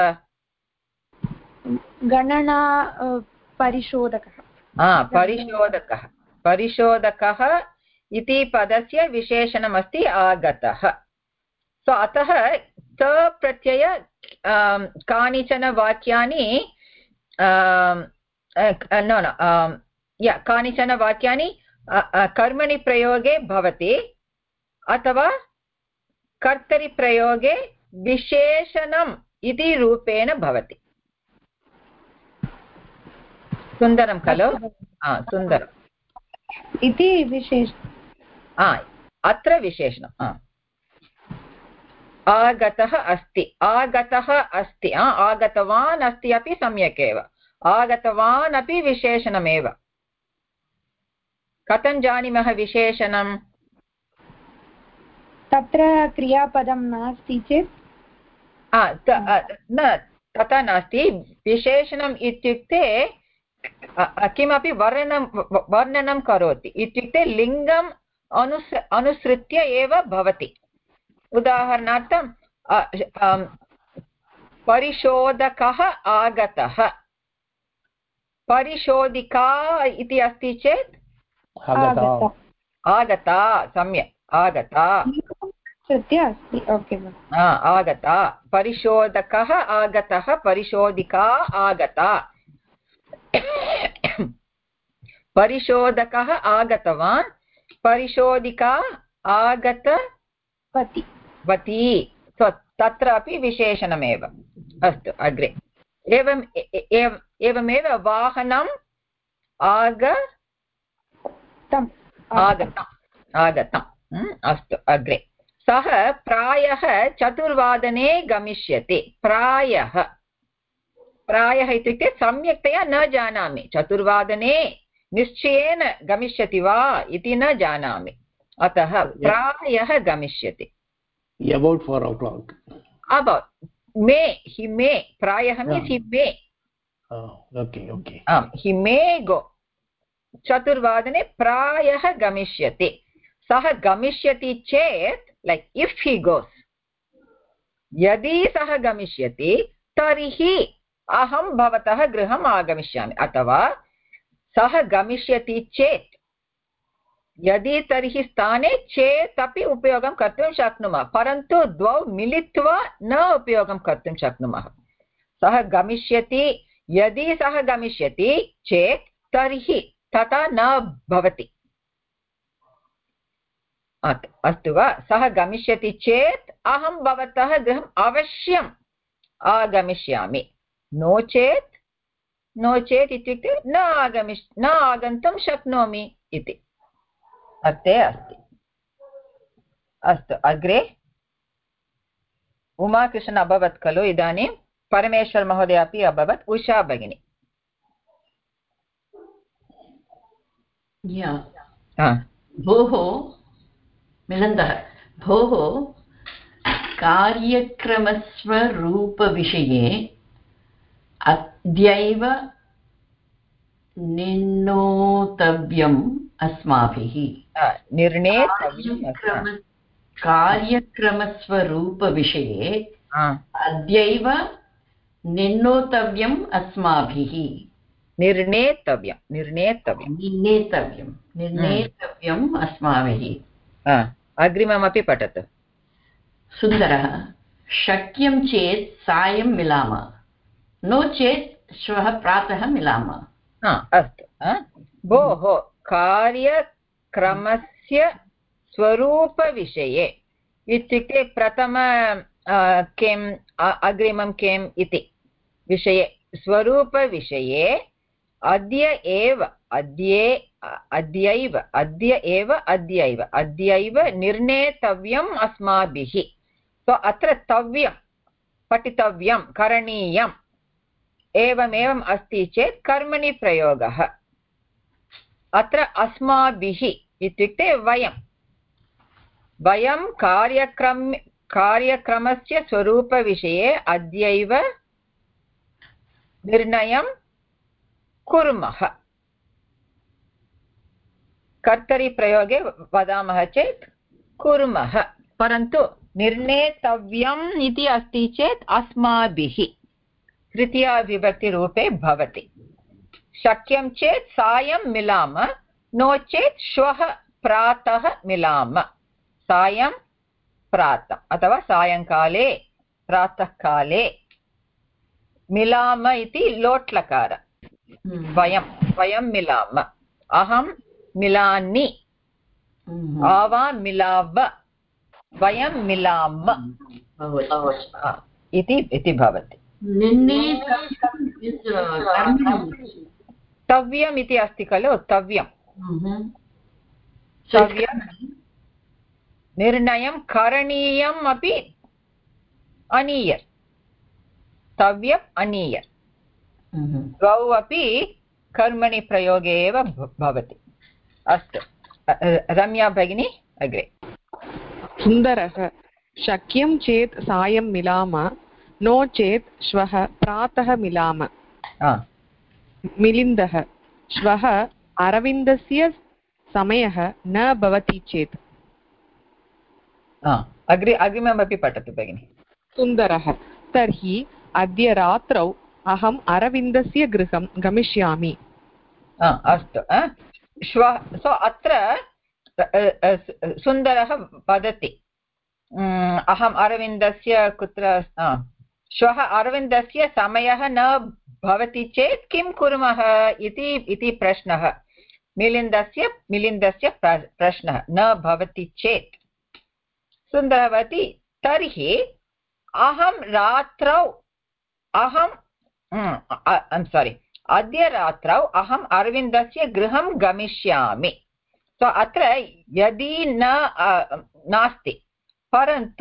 गणना परिशोधकः। परिशोधकः, परिशोधकः इति पदस्य विशेषणमस्ति आगतः। सो अतः त प्रत्यय कानिचन वाक्यानि न न या कानिचन वाक्यानि कर्मणि प्रयोगे भवति अथवा कर्तरिप्रयोगे विशेषणम् इति रूपेण भवति। सुन्दरं खलु? सुन्दरम् इति विशेष अत्र विशेषणम् आगतः अस्ति, आगतः अस्ति, आगतवान् अस्ति अपि सम्यक् एव, आगतवान् अपि विशेषणमेव। कथं जानीमः विशेषणं? तत्र क्रियापदं नास्ति चेत् न, तथा नास्ति। विशेषणम् इत्युक्ते किमपि वर्णनं वर्णनं करोति, इत्युक्ते लिङ्गम् अनुस अनुसृत्य एव भवति। उदाहरणार्थं परिशोधकः आगतः, परिशोधिका इति अस्ति चेत् आगता, सम्यक्, आगता आगता। परिशोधकः आगतः, परिशोधिका आगता। परिशोधकः आगतवान्, परिशोधिका आगतवती वती। तत्रापि विशेषणमेव। अस्तु, अग्रे। एवम् एवमेव वाहनम् आगतम् आगतम् आगतम्। अस्तु, अग्रे। सः प्रायः चतुर्वादने गमिष्यति। प्रायः, प्रायः इत्युक्ते सम्यक्तया न जानामि, चतुर्वादने निश्चयेन गमिष्यति वा इति न जानामि, अतः प्रायः गमिष्यति। about four o'clock about may, he may, प्रायः means he may. oh okay okay um he may go. चतुर्वादने प्रायः गमिष्यति। सः गमिष्यति चेत्, like if he goes, यदि सः गमिष्यति तर्हि अहं भवतः गृहम् आगमिष्यामि, अथवा सः गमिष्यति चेत्, यदि तर्हि स्थाने चेत् अपि उपयोगं कर्तुं शक्नुमः, परन्तु द्वौ मिलित्वा न उपयोगं कर्तुं शक्नुमः। सः गमिष्यति, यदि सः गमिष्यति चेत् तर्हि तथा न भवति। अस्तु वा? सः गमिष्यति चेत् अहं भवतः गृहम् अवश्यम् आगमिष्यामि, नो चेत्, नो चेत् इत्युक्ते न आगमिष् न आगन्तुं शक्नोमि इति अर्थे अस्ति। अस्तु, अग्रे। उमाकृष्ण अभवत् खलु? इदानीं परमेश्वर महोदय अपि अभवत्। उषा भगिनी। भोः मिलन्दः, भोः कार्यक्रमस्वरूपविषये अद्यैव निर्णोतव्यम् अस्माभिः। निर्णेतव्यम्। कार्यक्रमस्वरूपविषये अद्यैव निर्णोतव्यम् अस्माभिः। निर्णेतव्यं निर्णेतव्यं निर्णेतव्यं निर्णेतव्यम् अस्माभिः। अग्रिममपि पठतु। सुन्दरः शक्यं चेत् सायं मिलामः नो चेत् श्वः प्रातः मिलामः। अस्तु भोः कार्यक्रमस्य स्वरूपविषये इत्युक्ते प्रथम किम् अग्रिमं किम् इति विषये स्वरूपविषये अद्य एव अद्ये अद्यैव अद्य एव अद्यैव अद्यैव निर्णेतव्यम् अस्माभिः। सो अत्र तव्यं पठितव्यं करणीयम् एवमेवम् अस्ति चेत् कर्मणि प्रयोगः। अत्र अस्माभिः इत्युक्ते वयं वयं कार्यक्रम कार्यक्रमस्य स्वरूपविषये अद्यैव निर्णयं कुर्मः। कर्तरिप्रयोगे वदामः चेत् कुर्मः, परन्तु निर्णेतव्यम् इति अस्ति चेत् अस्माभिः तृतीयाविभक्तिरूपे भवति। शक्यं चेत् सायं मिलामः नो चेत् श्वः प्रातः मिलामः। सायं प्रातः अथवा सायङ्काले प्रातःकाले मिलामः इति लोट्लकार वयं वयं मिलामः। अहं मिलामि आवा मिलाव वयं मिलामः इति इति भवति। तव्यम् इति अस्ति खलु तव्यं तव्यं निर्णयं करणीयम् अपि अनीयत् तव्यम् अनीयत् द्वौ अपि कर्मणि प्रयोगे एव भवति। अस्तु रम्या भगिनी अग्रे। सुन्दरः शक्यं चेत् सायं मिलामः नो चेत् श्वः प्रातः मिलामः। मिलिन्दः श्वः अरविन्दस्य समयः न भवति चेत्। अग्रे अग्रिममपि पठतु भगिनि। सुन्दरः तर्हि अद्य रात्रौ अहम् अरविन्दस्य गृहं गमिष्यामि। अस्तु श्वः सो अत्र सुन्दरः वदति अहम् अरविन्दस्य कुत्र श्वः अरविन्दस्य समयः न भवति चेत् किं कुर्मः इति इति प्रश्नः मिलिन्दस्य मिलिन्दस्य प्रश्नः न भवति चेत्। सुन्दरवती तर्हि अहं रात्रौ अहं ऐम् सारी अद्य रात्रौ अहम् अरविन्दस्य गृहं गमिष्यामि। सो अत्र यदि न नास्ति परन्तु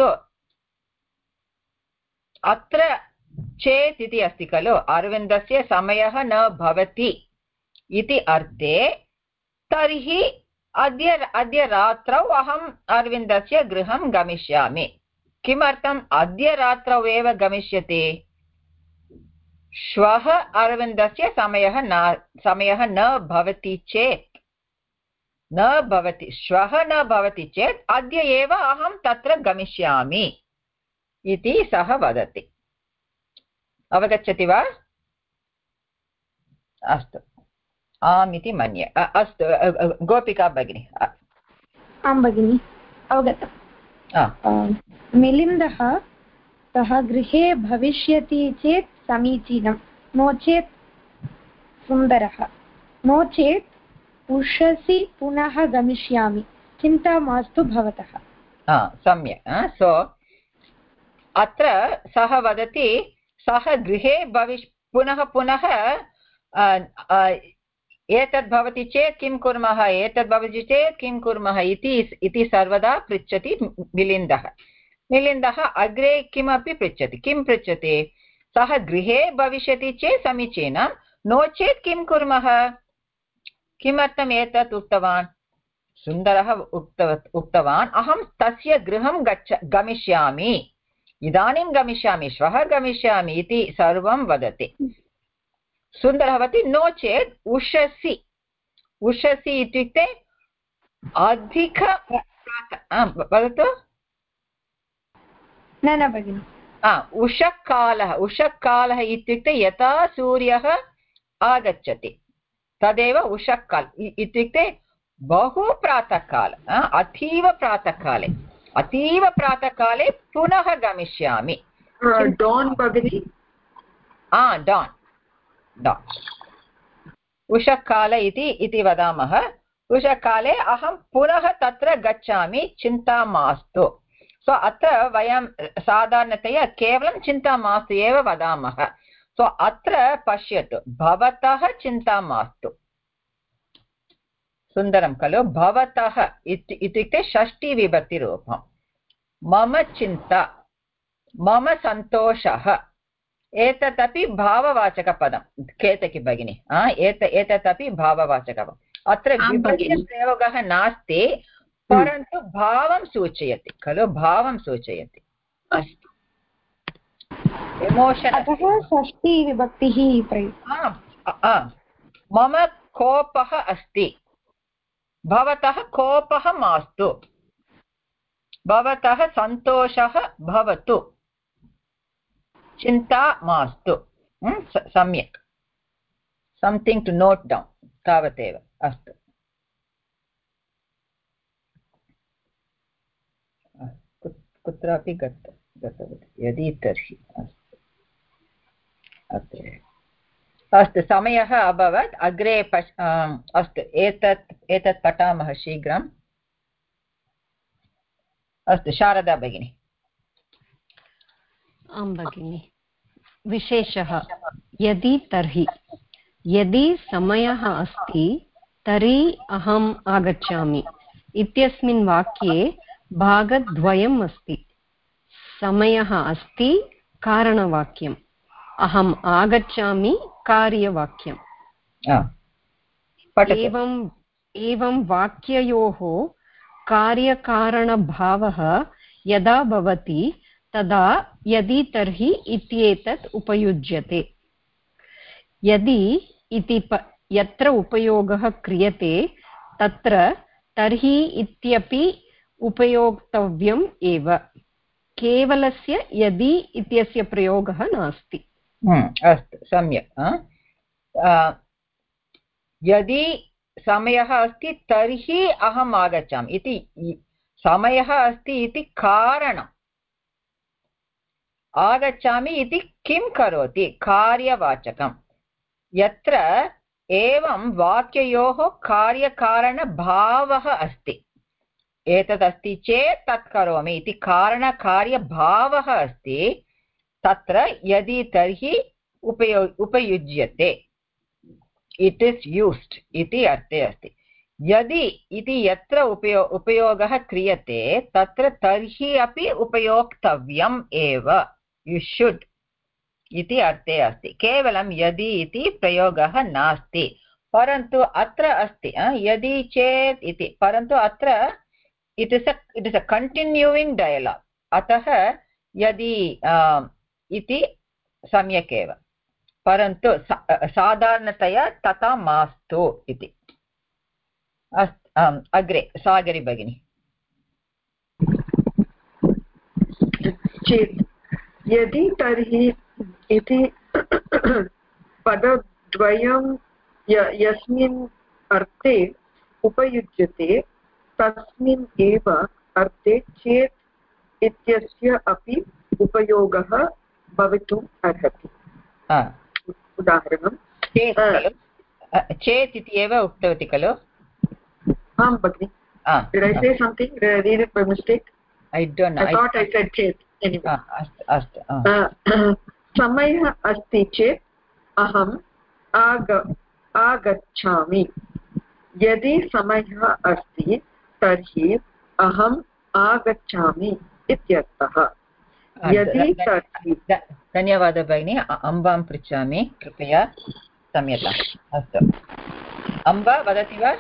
अत्र चेत् इति अस्ति खलु अरविन्दस्य समयः न भवति इति अर्थे तर्हि अद्य अद्य रात्रौ अहम् अरविन्दस्य गृहं गमिष्यामि। किमर्थम् अद्य रात्रौ एव गमिष्यति? श्वः अरविन्दस्य समयः न समयः न भवति चेत् न भवति श्वः न भवति चेत् अद्य एव अहं तत्र गमिष्यामि इति सः वदति। अवगच्छति वा? अस्तु आम् इति मन्ये। अस्तु गोपिका भगिनी। आं भगिनि अवगतम्। मिलिन्दः सः गृहे भविष्यति चेत् समीचीनं नो चेत् सुन्दरः नो चेत् उषसि पुनः गमिष्यामि चिन्ता मास्तु भवतः। सम्यक्। सो अत्र सः वदति सः गृहे भविष् पुनः पुनः एतद् भवति चेत् किं कुर्मः एतद् भवति चेत् किं कुर्मः इति इति सर्वदा पृच्छति मिलिन्दः। मिलिन्दः अग्रे किमपि पृच्छति। किं पृच्छति? सः गृहे भविष्यति चेत् समीचीनं नो चेत् किं कुर्मः? किमर्थम् एतत् उक्तवान्? सुन्दरः उक्तवत् उक्तवान् अहं तस्य गृहं गच्छ गमिष्यामि इदानीं गमिष्यामि श्वः गमिष्यामि इति सर्वं वदति। सुन्दरवती नो चेत् उषसि उषसि इत्युक्ते अधिक वदतु। न न भगिनि। उषःकालः उषःकालः इत्युक्ते यथा सूर्यः आगच्छति तदेव उषःकाल इत्युक्ते बहु प्रातःकाले अतीव प्रातःकाले अतीव प्रातःकाले पुनः गमिष्यामि डान् भगिनी डान् डान् उषःकाले इति इति वदामः उषःकाले अहं पुनः तत्र गच्छामि चिन्ता मास्तु सो अत्र वयं साधारणतया केवलं चिन्ता मास्तु एव वदामः सो अत्र पश्यतु भवतः चिन्ता मास्तु सुन्दरं खलु भवतः इत्युक्ते षष्टिविभक्तिरूपं मम चिन्ता मम सन्तोषः एतदपि भाववाचकपदं केतकी भगिनी एत एतदपि भाववाचकपदम् अत्र विभक्तिप्रयोगः नास्ति परन्तु भावं सूचयति खलु भावं सूचयति अस्तु एमोशन् षष्टिविभक्तिः मम कोपः अस्ति भवतः कोपः मास्तु भवतः सन्तोषः भवतु चिन्ता मास्तु सम्यक् something to note down तावदेव अस्तु कुत्रापि गतवती यदि तर्हि अस्तु अत्र अस्तु समयः अभवत् अग्रे पश् अस्तु एतत् एतत् पठामः शीघ्रम् अस्तु शारदा भगिनी आं भगिनि विशेषः यदि तर्हि यदि समयः अस्ति तर्हि अहम् आगच्छामि इत्यस्मिन् वाक्ये भागद्वयम् अस्ति समयः अस्ति कारणवाक्यम् अहम् आगच्छामि कार्यवाक्यम् एवं एवं वाक्ययोः कार्यकारणभावः यदा भवति तदा यदि तर्हि इत्येतत् उपयुज्यते यदि इति यत्र उपयोगः क्रियते तत्र तर्हि इत्यपि उपयोक्तव्यम् एव केवलस्य यदि इत्यस्य प्रयोगः नास्ति अस्तु सम्यक् यदि समयः अस्ति तर्हि अहम् आगच्छामि इति समयः अस्ति इति कारणम् आगच्छामि इति किं करोति कार्यवाचकं यत्र एवं वाक्ययोः कार्यकारणभावः अस्ति एतदस्ति चेत् तत् करोमि इति कारणकार्यभावः अस्ति तत्र यदि तर्हि उपयो उपयुज्यते इट् इस् यूस्ड् इति अर्थे अस्ति यदि इति यत्र उपयो उपयोगः क्रियते तत्र तर्हि अपि उपयोक्तव्यम् एव यु शुड् इति अर्थे अस्ति केवलं यदि इति प्रयोगः नास्ति परन्तु अत्र अस्ति यदि चेत् इति परन्तु अत्र it is a it is a continuing dialogue अतः यदि इति सम्यक् एव परन्तु साधारणतया तथा मास्तु इति अस्तु अग्रे सागरी भगिनी चेत् यदि तर्हि इति पदद्वयं यस्मिन् अर्थे उपयुज्यते तस्मिन् एव अर्थे चेत् इत्यस्य अपि उपयोगः भवितुम् अर्हति उदाहरणं चेत् इति एव उक्तवती खलु आं भगिनि Did I say something? Did I read it by mistake? I don't know. I thought I, I said chet. Anyway. अस्तु अस्तु समयः अस्ति चेत् अहम् आग आगच्छामि यदि समयः अस्ति तर्हि अहम् आगच्छामि इत्यर्थः यदि तर्हि धन्यवादः भगिनी अम्बां पृच्छामि कृपया क्षम्यताम् अस्तु अम्बा वदति वा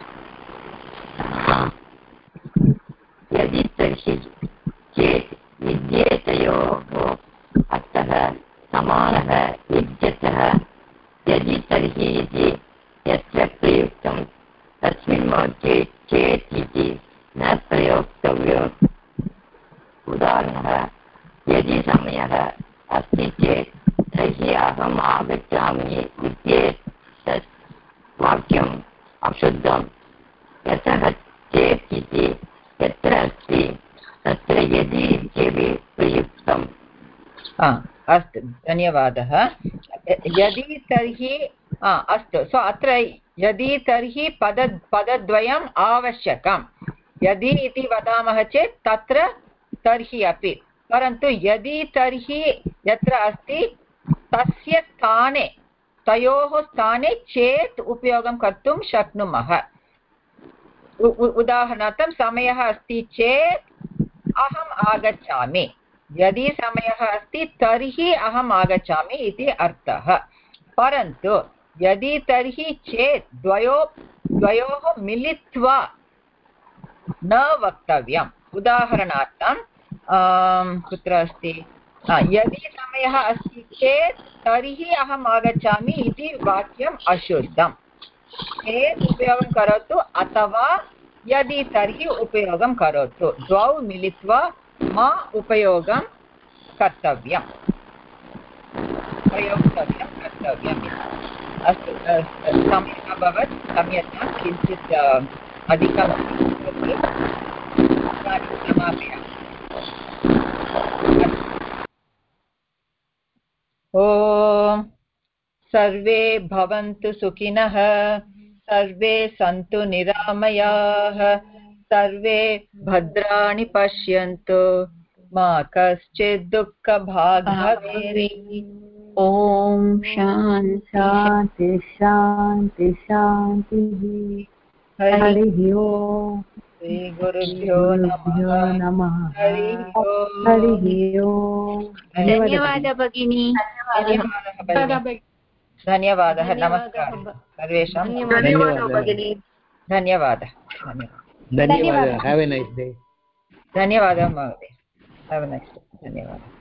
यदि तर्हि चेत् विद्येतयोः अर्थः समानः युज्यतः यदि तर्हि इति यत्र प्रयुक्तं तस्मिन् वाक्ये चेत् इति न प्रयोक्तव्यम् उदाहरणः यदि समयः अस्ति चेत् तर्हि अहम् आगच्छामि इत्येतत् वाक्यम् अशुद्धम् यतः चेत् इति यत्र अस्ति तत्र यदि इत्यपि प्रयुक्तम्। अस्तु, धन्यवादः। यदि तर्हि अस्तु, सो अत्र यदि तर्हि पद पदद्वयम् आवश्यकं। यदि इति वदामः चेत् तत्र तर्हि अपि, परन्तु यदि तर्हि यत्र अस्ति तस्य स्थाने, तयोः स्थाने चेत् उपयोगं कर्तुं शक्नुमः। उदाहरणार्थं समयः अस्ति चेत् अहम् आगच्छामि, यदि समयः अस्ति तर्हि अहम् आगच्छामि इति अर्थः। परन्तु यदि तर्हि चेत् द्वयो द्वयोः मिलित्वा न वक्तव्यम्। उदाहरणार्थं कुत्र अस्ति, यदि समयः अस्ति चेत् तर्हि अहम् आगच्छामि इति वाक्यम् अशुद्धम्। चेत् उपयोगं करोतु अथवा यदि तर्हि उपयोगं करोतु, द्वौ मिलित्वा मा उपयोगं कर्तव्यम् प्रयोक्तव्यं कर्तव्यम्। अस्तु, समयः अभवत्, क्षम्यतां, किञ्चित् अधिकं समापयामि। ॐ सर्वे भवन्तु सुखिनः, सर्वे सन्तु निरामयाः, सर्वे भद्राणि पश्यन्तु, मा कश्चित् दुःखभाग् भवेत्। ॐ शान्ति शान्ति शान्तिः। हरिः ओम्। श्री गुरुभ्यो नमः। हरिः ओम्। धन्यवादः भगिनी। धन्यवादः। नमस्कारः सर्वेषां। धन्यवादः भगिनी। धन्यवादः। धन्यवादः। Have a nice day. धन्यवादः महोदय। Have a nice day. धन्यवादः।